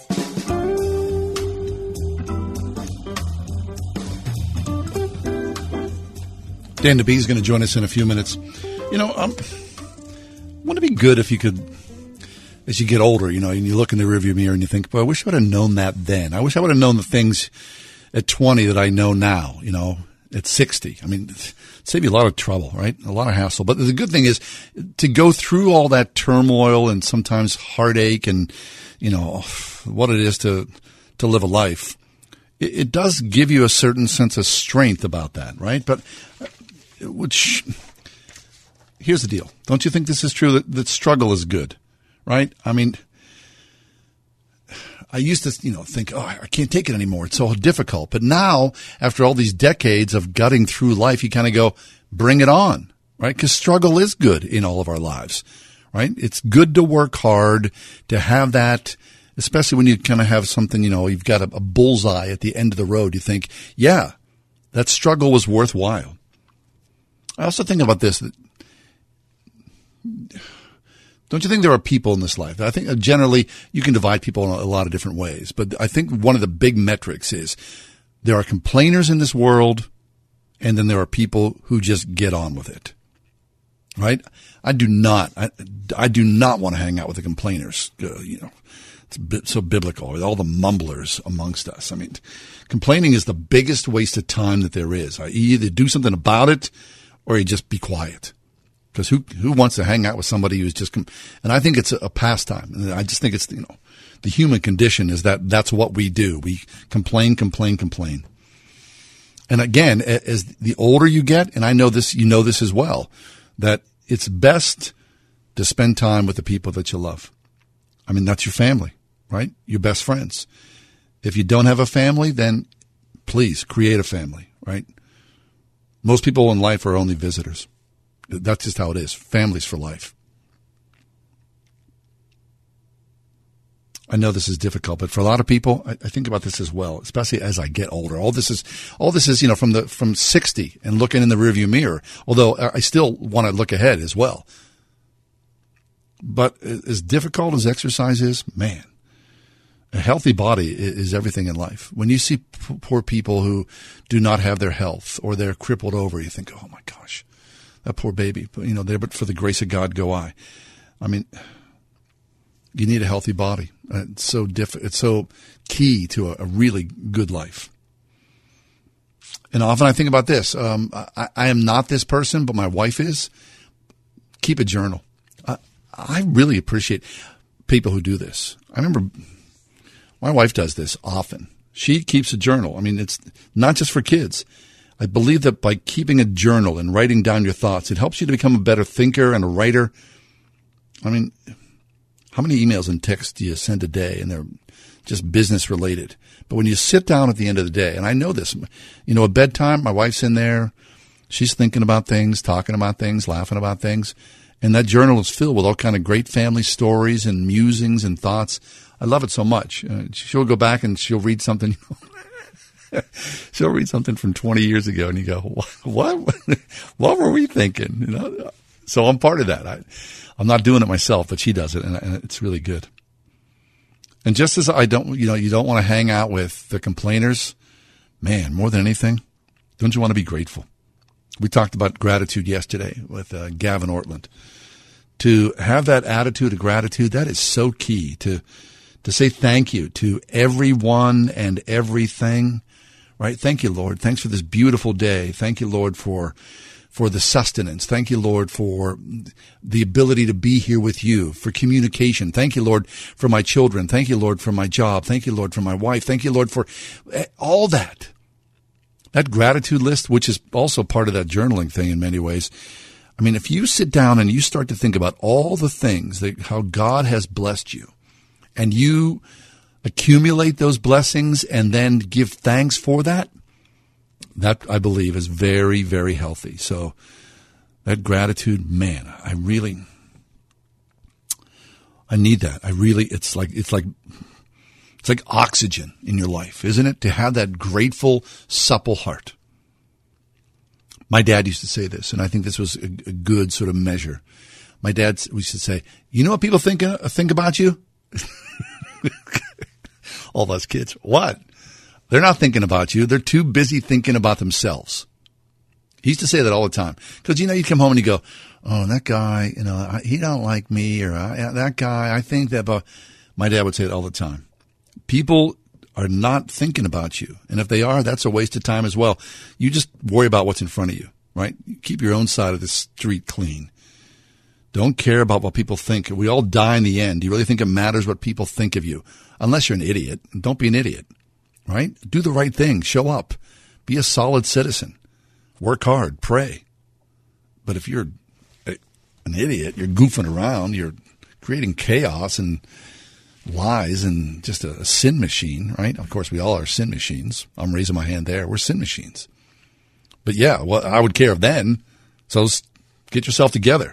Dan DeBee is going to join us in a few minutes. You know, wouldn't it be good if you could, as you get older, you know, and you look in the rearview mirror and you think, boy, I wish I would have known that then. I wish I would have known the things at 20 that I know now, you know, at 60. I mean, save you a lot of trouble, right? A lot of hassle. But the good thing is to go through all that turmoil and sometimes heartache and, you know, what it is to live a life. It does give you a certain sense of strength about that, right? But which, here's the deal. Don't you think this is true that struggle is good, right? I mean, I used to, you know, think, oh, I can't take it anymore. It's so difficult. But now, after all these decades of gutting through life, you kind of go, bring it on, right? Because struggle is good in all of our lives, right? It's good to work hard, to have that, especially when you kind of have something, you know, you've got a bullseye at the end of the road. You think, yeah, that struggle was worthwhile. I also think about this. Don't you think there are people in this life? I think generally you can divide people in a lot of different ways. But I think one of the big metrics is there are complainers in this world, and then there are people who just get on with it. Right? I do not want to hang out with the complainers. You know, it's so biblical. With all the mumblers amongst us. I mean, complaining is the biggest waste of time that there is. You either do something about it, or you just be quiet. Because who wants to hang out with somebody who's just, and I think it's a pastime. And I just think it's, you know, the human condition is that's what we do. We complain. And again, as the older you get, and I know this, you know this as well, that it's best to spend time with the people that you love. I mean, that's your family, right? Your best friends. If you don't have a family, then please create a family, right? Most people in life are only visitors. That's just how it is. Families for life. I know this is difficult, but for a lot of people, I think about this as well, especially as I get older. All this is, you know, from 60 and looking in the rearview mirror, although I still want to look ahead as well. But as difficult as exercise is, man, a healthy body is everything in life. When you see poor people who do not have their health or they're crippled over, you think, oh my gosh. That poor baby, you know, there, but for the grace of God go I. I mean, you need a healthy body. It's so key to a really good life. And often I think about this. I am not this person, but my wife is. Keep a journal. I really appreciate people who do this. I remember my wife does this often. She keeps a journal. I mean, it's not just for kids. I believe that by keeping a journal and writing down your thoughts, it helps you to become a better thinker and a writer. I mean, how many emails and texts do you send a day? And they're just business related. But when you sit down at the end of the day, and I know this, you know, at bedtime, my wife's in there. She's thinking about things, talking about things, laughing about things. And that journal is filled with all kind of great family stories and musings and thoughts. I love it so much. She'll go back and she'll read something. She'll read something from 20 years ago, and you go, "What? What were we thinking?" You know. So I'm part of that. I'm not doing it myself, but she does it, and it's really good. And just as you don't want to hang out with the complainers, man, more than anything, don't you want to be grateful? We talked about gratitude yesterday with Gavin Ortland. To have that attitude of gratitude, that is so key. To say thank you to everyone and everything, right? Thank you, Lord. Thanks for this beautiful day. Thank you, Lord, for the sustenance. Thank you, Lord, for the ability to be here with you, for communication. Thank you, Lord, for my children. Thank you, Lord, for my job. Thank you, Lord, for my wife. Thank you, Lord, for all that. That gratitude list, which is also part of that journaling thing in many ways. I mean, if you sit down and you start to think about all the things how God has blessed you, and you accumulate those blessings and then give thanks for that, that I believe is very, very healthy. So that gratitude, man, I need that. It's like oxygen in your life, isn't it? To have that grateful, supple heart. My dad used to say this, and I think this was a good sort of measure. My dad used to say, "You know what people think about you?" All us kids, what? They're not thinking about you. They're too busy thinking about themselves. He used to say that all the time. Because, you come home and you go, "Oh, that guy, he don't like me," or "that guy, I think that." But my dad would say it all the time. People are not thinking about you. And if they are, that's a waste of time as well. You just worry about what's in front of you, right? Keep your own side of the street clean. Don't care about what people think. We all die in the end. Do you really think it matters what people think of you? Unless you're an idiot. Don't be an idiot, right? Do the right thing. Show up. Be a solid citizen. Work hard. Pray. But if you're an idiot, you're goofing around, you're creating chaos and lies and just a sin machine, right? Of course, we all are sin machines. I'm raising my hand there. We're sin machines. But yeah, well, I would care then. So get yourself together.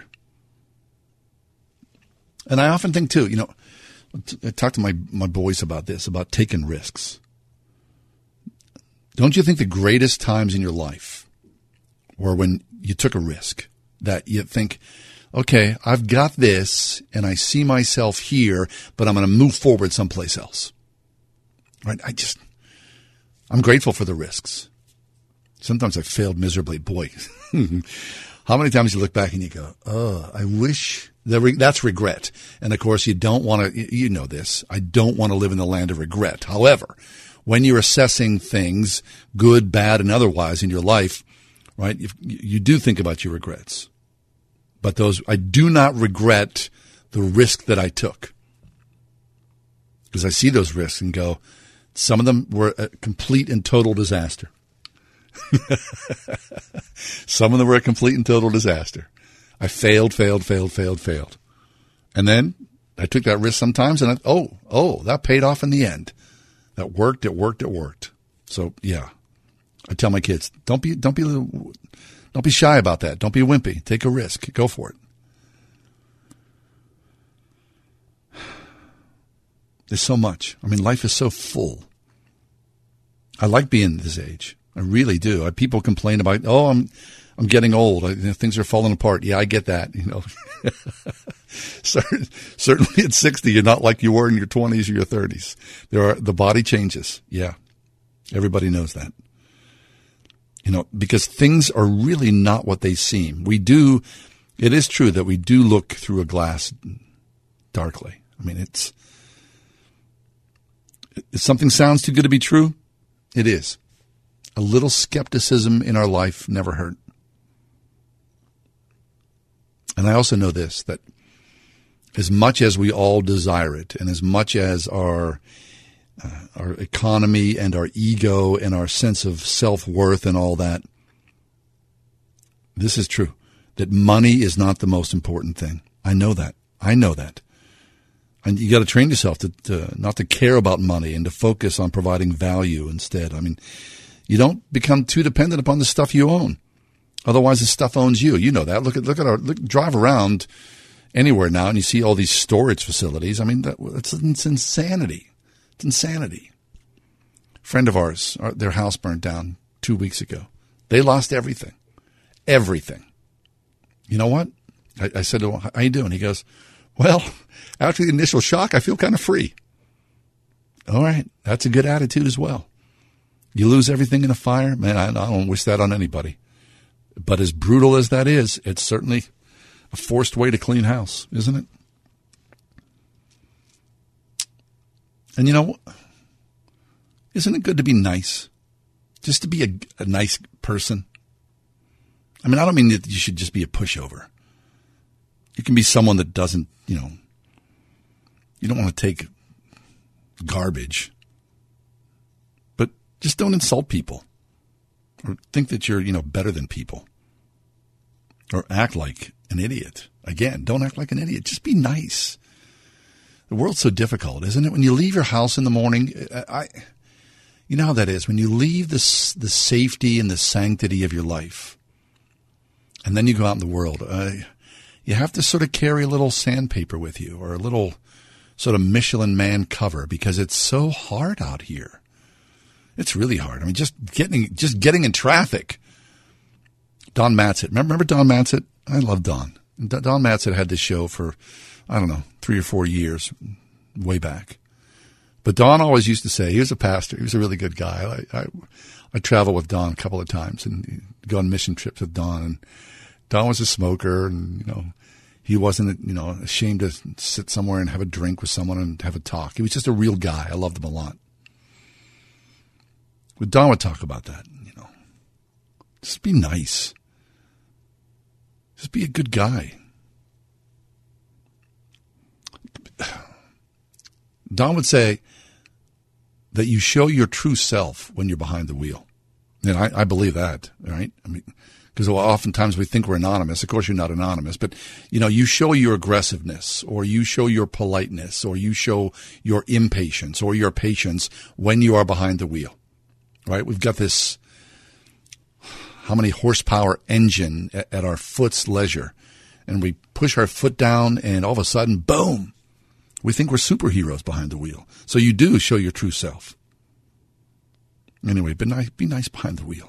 And I often think too, I talk to my boys about this, about taking risks. Don't you think the greatest times in your life were when you took a risk, that you think, okay, I've got this and I see myself here, but I'm going to move forward someplace else. Right? I'm grateful for the risks. Sometimes I failed miserably. Boy, how many times you look back and you go, "Oh, I wish." That's regret. And of course, you don't want to, you know this, I don't want to live in the land of regret. However, when you're assessing things, good, bad, and otherwise in your life, right, you do think about your regrets. But I do not regret the risk that I took. Because I see those risks and go, some of them were a complete and total disaster. Some of them were a complete and total disaster. I failed. And then I took that risk sometimes, and that paid off in the end. That worked. It worked. So yeah, I tell my kids, don't be shy about that. Don't be wimpy. Take a risk. Go for it. There's so much. I mean, life is so full. I like being this age. I really do. People complain about, I'm getting old. Things are falling apart. Yeah, I get that. Certainly at 60, you're not like you were in your 20s or your 30s. The body changes. Yeah, everybody knows that. Because things are really not what they seem. It is true that we do look through a glass darkly. I mean, if something sounds too good to be true, it is. A little skepticism in our life never hurt. And I also know this, that as much as we all desire it, and as much as our economy and our ego and our sense of self-worth and all that, this is true, that money is not the most important thing. I know that. And you got to train yourself to not to care about money and to focus on providing value instead. I mean, you don't become too dependent upon the stuff you own. Otherwise, the stuff owns you. You know that. Drive around anywhere now, and you see all these storage facilities. I mean, it's insanity. It's insanity. A friend of ours, their house burned down 2 weeks ago. They lost everything. Everything. You know what? I said to him, how you doing? He goes, well, after the initial shock, I feel kind of free. All right. That's a good attitude as well. You lose everything in a fire. Man, I don't wish that on anybody. But as brutal as that is, it's certainly a forced way to clean house, isn't it? And isn't it good to be nice? Just to be a nice person? I mean, I don't mean that you should just be a pushover. You can be someone that doesn't, you don't want to take garbage. But just don't insult people. Or think that you're, better than people. Or act like an idiot. Again, don't act like an idiot. Just be nice. The world's so difficult, isn't it? When you leave your house in the morning, you know how that is. When you leave the safety and the sanctity of your life, and then you go out in the world, you have to sort of carry a little sandpaper with you or a little sort of Michelin Man cover because it's so hard out here. It's really hard. I mean, just getting in traffic. Don Matzett. Remember Don Matzett? I love Don. Don Matzett had this show for, 3 or 4 years, way back. But Don always used to say, he was a pastor. He was a really good guy. I traveled with Don a couple of times and go on mission trips with Don. And Don was a smoker and, he wasn't, ashamed to sit somewhere and have a drink with someone and have a talk. He was just a real guy. I loved him a lot. But Don would talk about that, Just be nice. Just be a good guy. Don would say that you show your true self when you're behind the wheel. And I believe that, right? I mean, because oftentimes we think we're anonymous. Of course, you're not anonymous, but, you show your aggressiveness or you show your politeness or you show your impatience or your patience when you are behind the wheel, right? We've got this how many horsepower engine at our foot's leisure, and we push our foot down and all of a sudden, boom, we think we're superheroes behind the wheel. So you do show your true self. Anyway, be nice behind the wheel.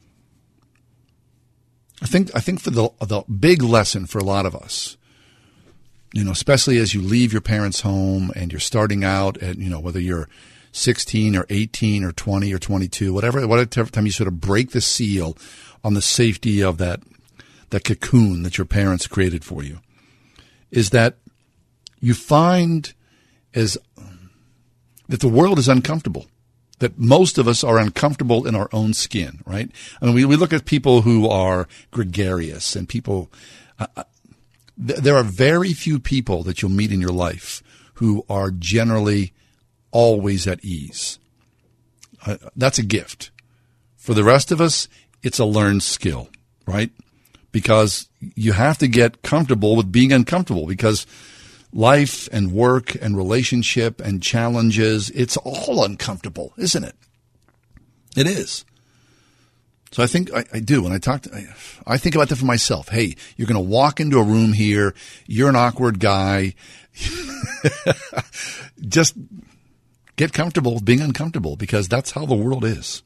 I think for the big lesson for a lot of us, especially as you leave your parents' home and you're starting out at, whether you're 16 or 18 or 20 or 22, whatever time you sort of break the seal on the safety of that cocoon that your parents created for you, is that you find that the world is uncomfortable. That most of us are uncomfortable in our own skin, right? I mean, we look at people who are gregarious and people, there are very few people that you'll meet in your life who are generally always at ease. That's a gift. For the rest of us, it's a learned skill, right? Because you have to get comfortable with being uncomfortable because life and work and relationship and challenges, it's all uncomfortable, isn't it? It is. So I think I do. When I think about that for myself. Hey, you're going to walk into a room here. You're an awkward guy. Just get comfortable with being uncomfortable because that's how the world is.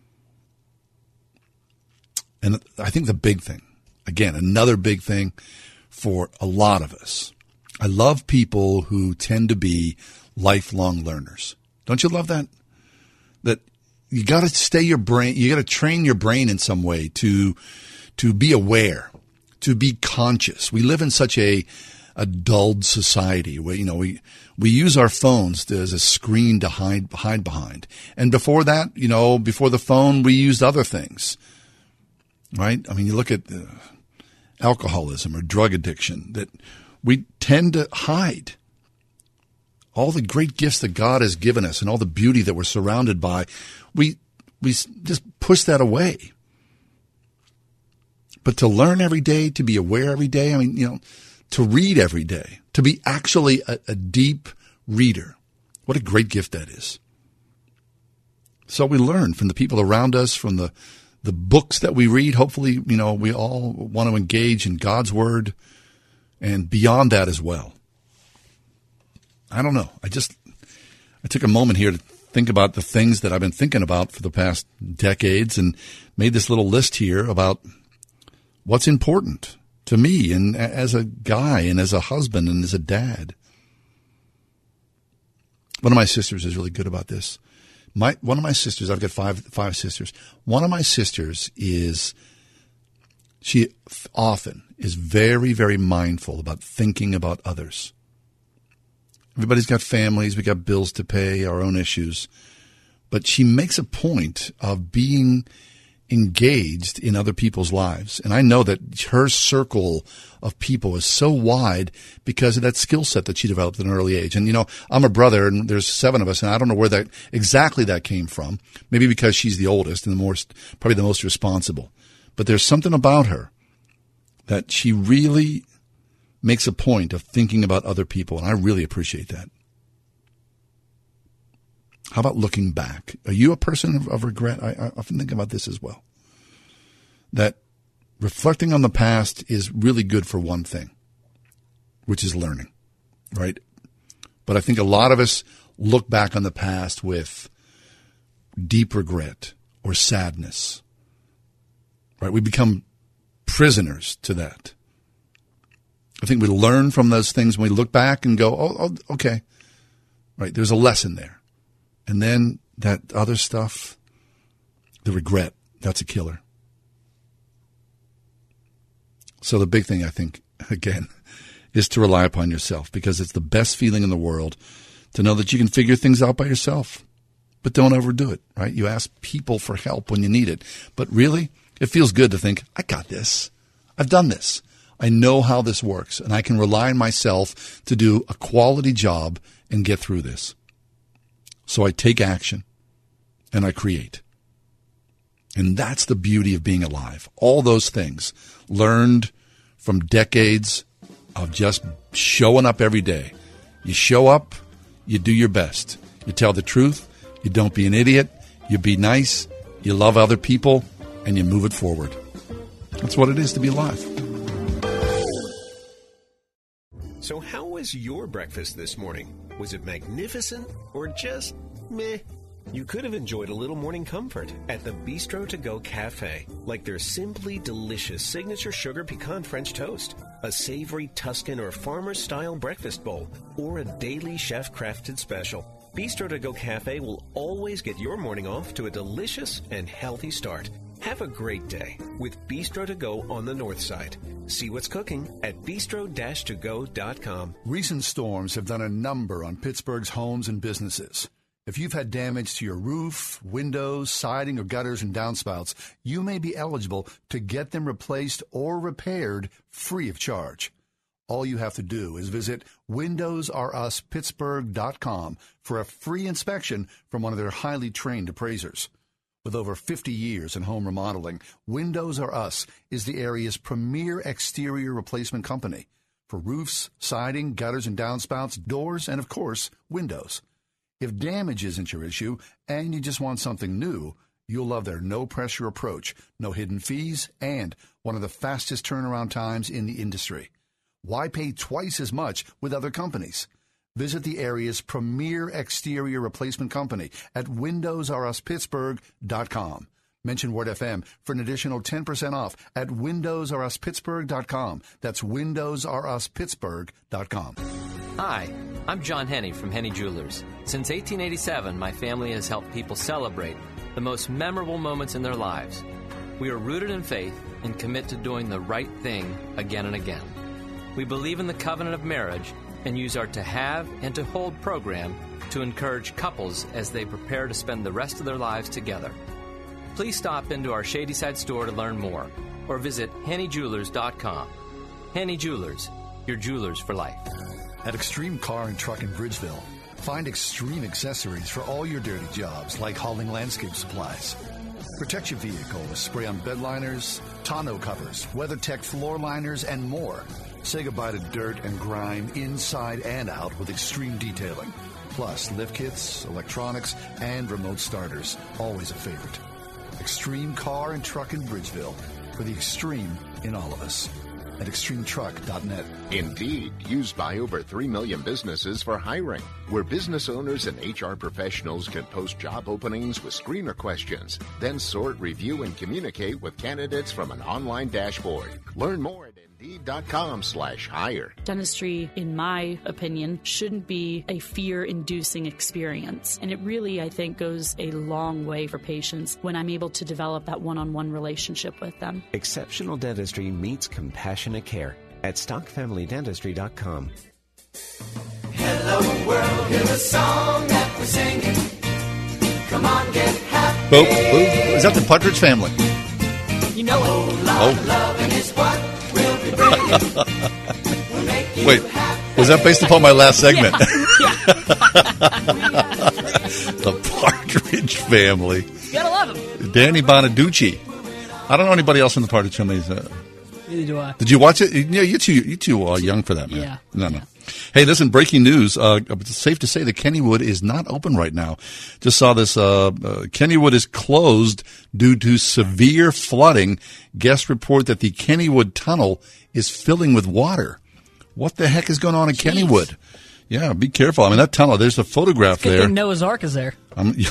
And I think the big thing, again, another big thing for a lot of us, I love people who tend to be lifelong learners. Don't you love that? That you got to you got to train your brain in some way to be aware, to be conscious. We live in such a dulled society where, we use our phones as a screen to hide behind. And before that, before the phone, we used other things, right? I mean, you look at alcoholism or drug addiction that we tend to hide all the great gifts that God has given us and all the beauty that we're surrounded by. We just push that away. But to learn every day, to be aware every day, to read every day, to be actually a deep reader, what a great gift that is. So we learn from the people around us, from the books that we read. Hopefully, we all want to engage in God's Word. and beyond that as well. I don't know. I took a moment here to think about the things that I've been thinking about for the past decades and made this little list here about what's important to me and as a guy and as a husband and as a dad. One of my sisters is really good about this. One of my sisters, I've got five sisters. One of my sisters she often is very, very mindful about thinking about others. Everybody's got families. We got bills to pay, our own issues. But she makes a point of being engaged in other people's lives. And I know that her circle of people is so wide because of that skill set that she developed at an early age. And, I'm a brother and there's 7 of us, and I don't know where that came from. Maybe because she's the oldest and probably the most responsible. But there's something about her that she really makes a point of thinking about other people, and I really appreciate that. How about looking back? Are you a person of regret? I often think about this as well. That reflecting on the past is really good for one thing, which is learning, right? But I think a lot of us look back on the past with deep regret or sadness, right? We become prisoners to that. I think we learn from those things when we look back and go, oh, okay, right? There's a lesson there. And then that other stuff, the regret, that's a killer. So the big thing, I think, again, is to rely upon yourself, because it's the best feeling in the world to know that you can figure things out by yourself. But don't overdo it, right? You ask people for help when you need it. But really, it feels good to think, I got this. I've done this. I know how this works, and I can rely on myself to do a quality job and get through this. So I take action, and I create. And that's the beauty of being alive. All those things learned from decades of just showing up every day. You show up, you do your best. You tell the truth, you don't be an idiot, you be nice, you love other people, and you move it forward. That's what it is to be alive. So how was your breakfast this morning? Was it magnificent or just meh? You could have enjoyed a little morning comfort at the Bistro To Go Cafe, like their simply delicious signature sugar pecan French toast, a savory Tuscan or farmer-style breakfast bowl, or a daily chef-crafted special. Bistro To Go Cafe will always get your morning off to a delicious and healthy start. Have a great day with Bistro To Go on the North Side. See what's cooking at bistro-togo.com. Recent storms have done a number on Pittsburgh's homes and businesses. If you've had damage to your roof, windows, siding, or gutters and downspouts, you may be eligible to get them replaced or repaired free of charge. All you have to do is visit windowsareUsPittsburgh.com for a free inspection from one of their highly trained appraisers. With over 50 years in home remodeling, Windows R Us is the area's premier exterior replacement company for roofs, siding, gutters and downspouts, doors, and, of course, windows. If damage isn't your issue and you just want something new, you'll love their no-pressure approach, no hidden fees, and one of the fastest turnaround times in the industry. Why pay twice as much with other companies? Visit the area's premier exterior replacement company at windowsareUsPittsburgh.com. Mention Word FM for an additional 10% off at windowsareUsPittsburgh.com. That's windowsareUsPittsburgh.com. Hi, I'm John Henney from Henney Jewelers. Since 1887, my family has helped people celebrate the most memorable moments in their lives. We are rooted in faith and commit to doing the right thing again and again. We believe in the covenant of marriage and use our To Have and To Hold program to encourage couples as they prepare to spend the rest of their lives together. Please stop into our Shadyside store to learn more or visit HenneyJewelers.com. Henney Jewelers, your jewelers for life. At Extreme Car and Truck in Bridgeville, find extreme accessories for all your dirty jobs, like hauling landscape supplies. Protect your vehicle with spray-on bed liners, tonneau covers, WeatherTech floor liners, and more. Say goodbye to dirt and grime inside and out with extreme detailing. Plus, lift kits, electronics, and remote starters. Always a favorite. Extreme Car and Truck in Bridgeville, for the extreme in all of us. at extremetruck.net. Indeed, used by over 3 million businesses for hiring, where business owners and HR professionals can post job openings with screener questions, then sort, review, and communicate with candidates from an online dashboard. Learn more at Indeed.com/hire. Dentistry, in my opinion, shouldn't be a fear-inducing experience. And it really, I think, goes a long way for patients when I'm able to develop that one-on-one relationship with them. Exceptional dentistry meets compassionate care at StockFamilyDentistry.com. Hello world, hear the song that we're singing. Come on, get happy. Boop, boop. Is that the Partridge Family? You know, a whole lot of loving is what we'll be bringing. We'll make you Wait, happy. was that based upon my last segment? Yeah. The Partridge Family. You gotta love him. Danny Bonaducci. I don't know anybody else in the Partridge Family. Neither do I. Did you watch it? Yeah, you two are young for that, man. Yeah. No. Hey, listen, breaking news. It's safe to say that Kennywood is not open right now. Just saw this. Kennywood is closed due to severe flooding. Guests report that the Kennywood Tunnel is filling with water. What the heck is going on in Kennywood? Yeah, be careful. I mean, that tunnel, there's a photograph Good there. thing Noah's Ark is there.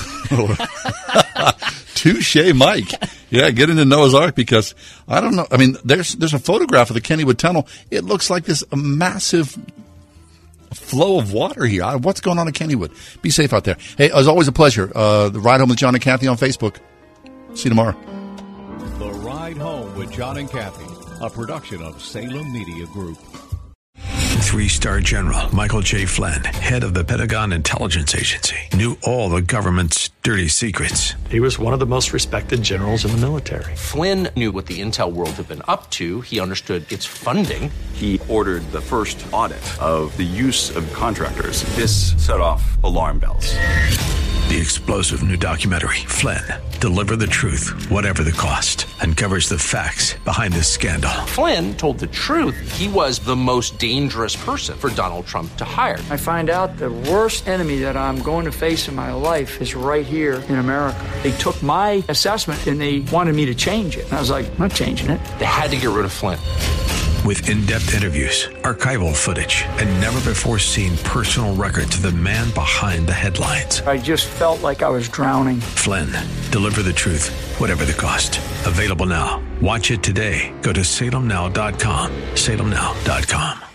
Touche, Mike. Yeah, get into Noah's Ark because I don't know. I mean, there's a photograph of the Kennywood Tunnel. It looks like this massive flow of water here. What's going on in Kennywood? Be safe out there. Hey, as always, a pleasure. The Ride Home with John and Kathy on Facebook. See you tomorrow. The Ride Home with John and Kathy, a production of Salem Media Group. 3-star General Michael J. Flynn, head of the Pentagon Intelligence Agency, knew all the government's dirty secrets. He was one of the most respected generals in the military. Flynn knew what the intel world had been up to. He understood its funding. He ordered the first audit of the use of contractors. This set off alarm bells. The explosive new documentary, Flynn, Deliver the Truth, Whatever the Cost, uncovers the facts behind this scandal. Flynn told the truth. He was the most dangerous person for Donald Trump to hire. I find out the worst enemy that I'm going to face in my life is right here in America. They took my assessment and they wanted me to change it. And I was like, I'm not changing it. They had to get rid of Flynn. With in-depth interviews, archival footage, and never-before-seen personal records of the man behind the headlines. I just felt like I was drowning. Flynn, Deliver the Truth, Whatever the Cost. Available now. Watch it today. Go to salemnow.com. salemnow.com.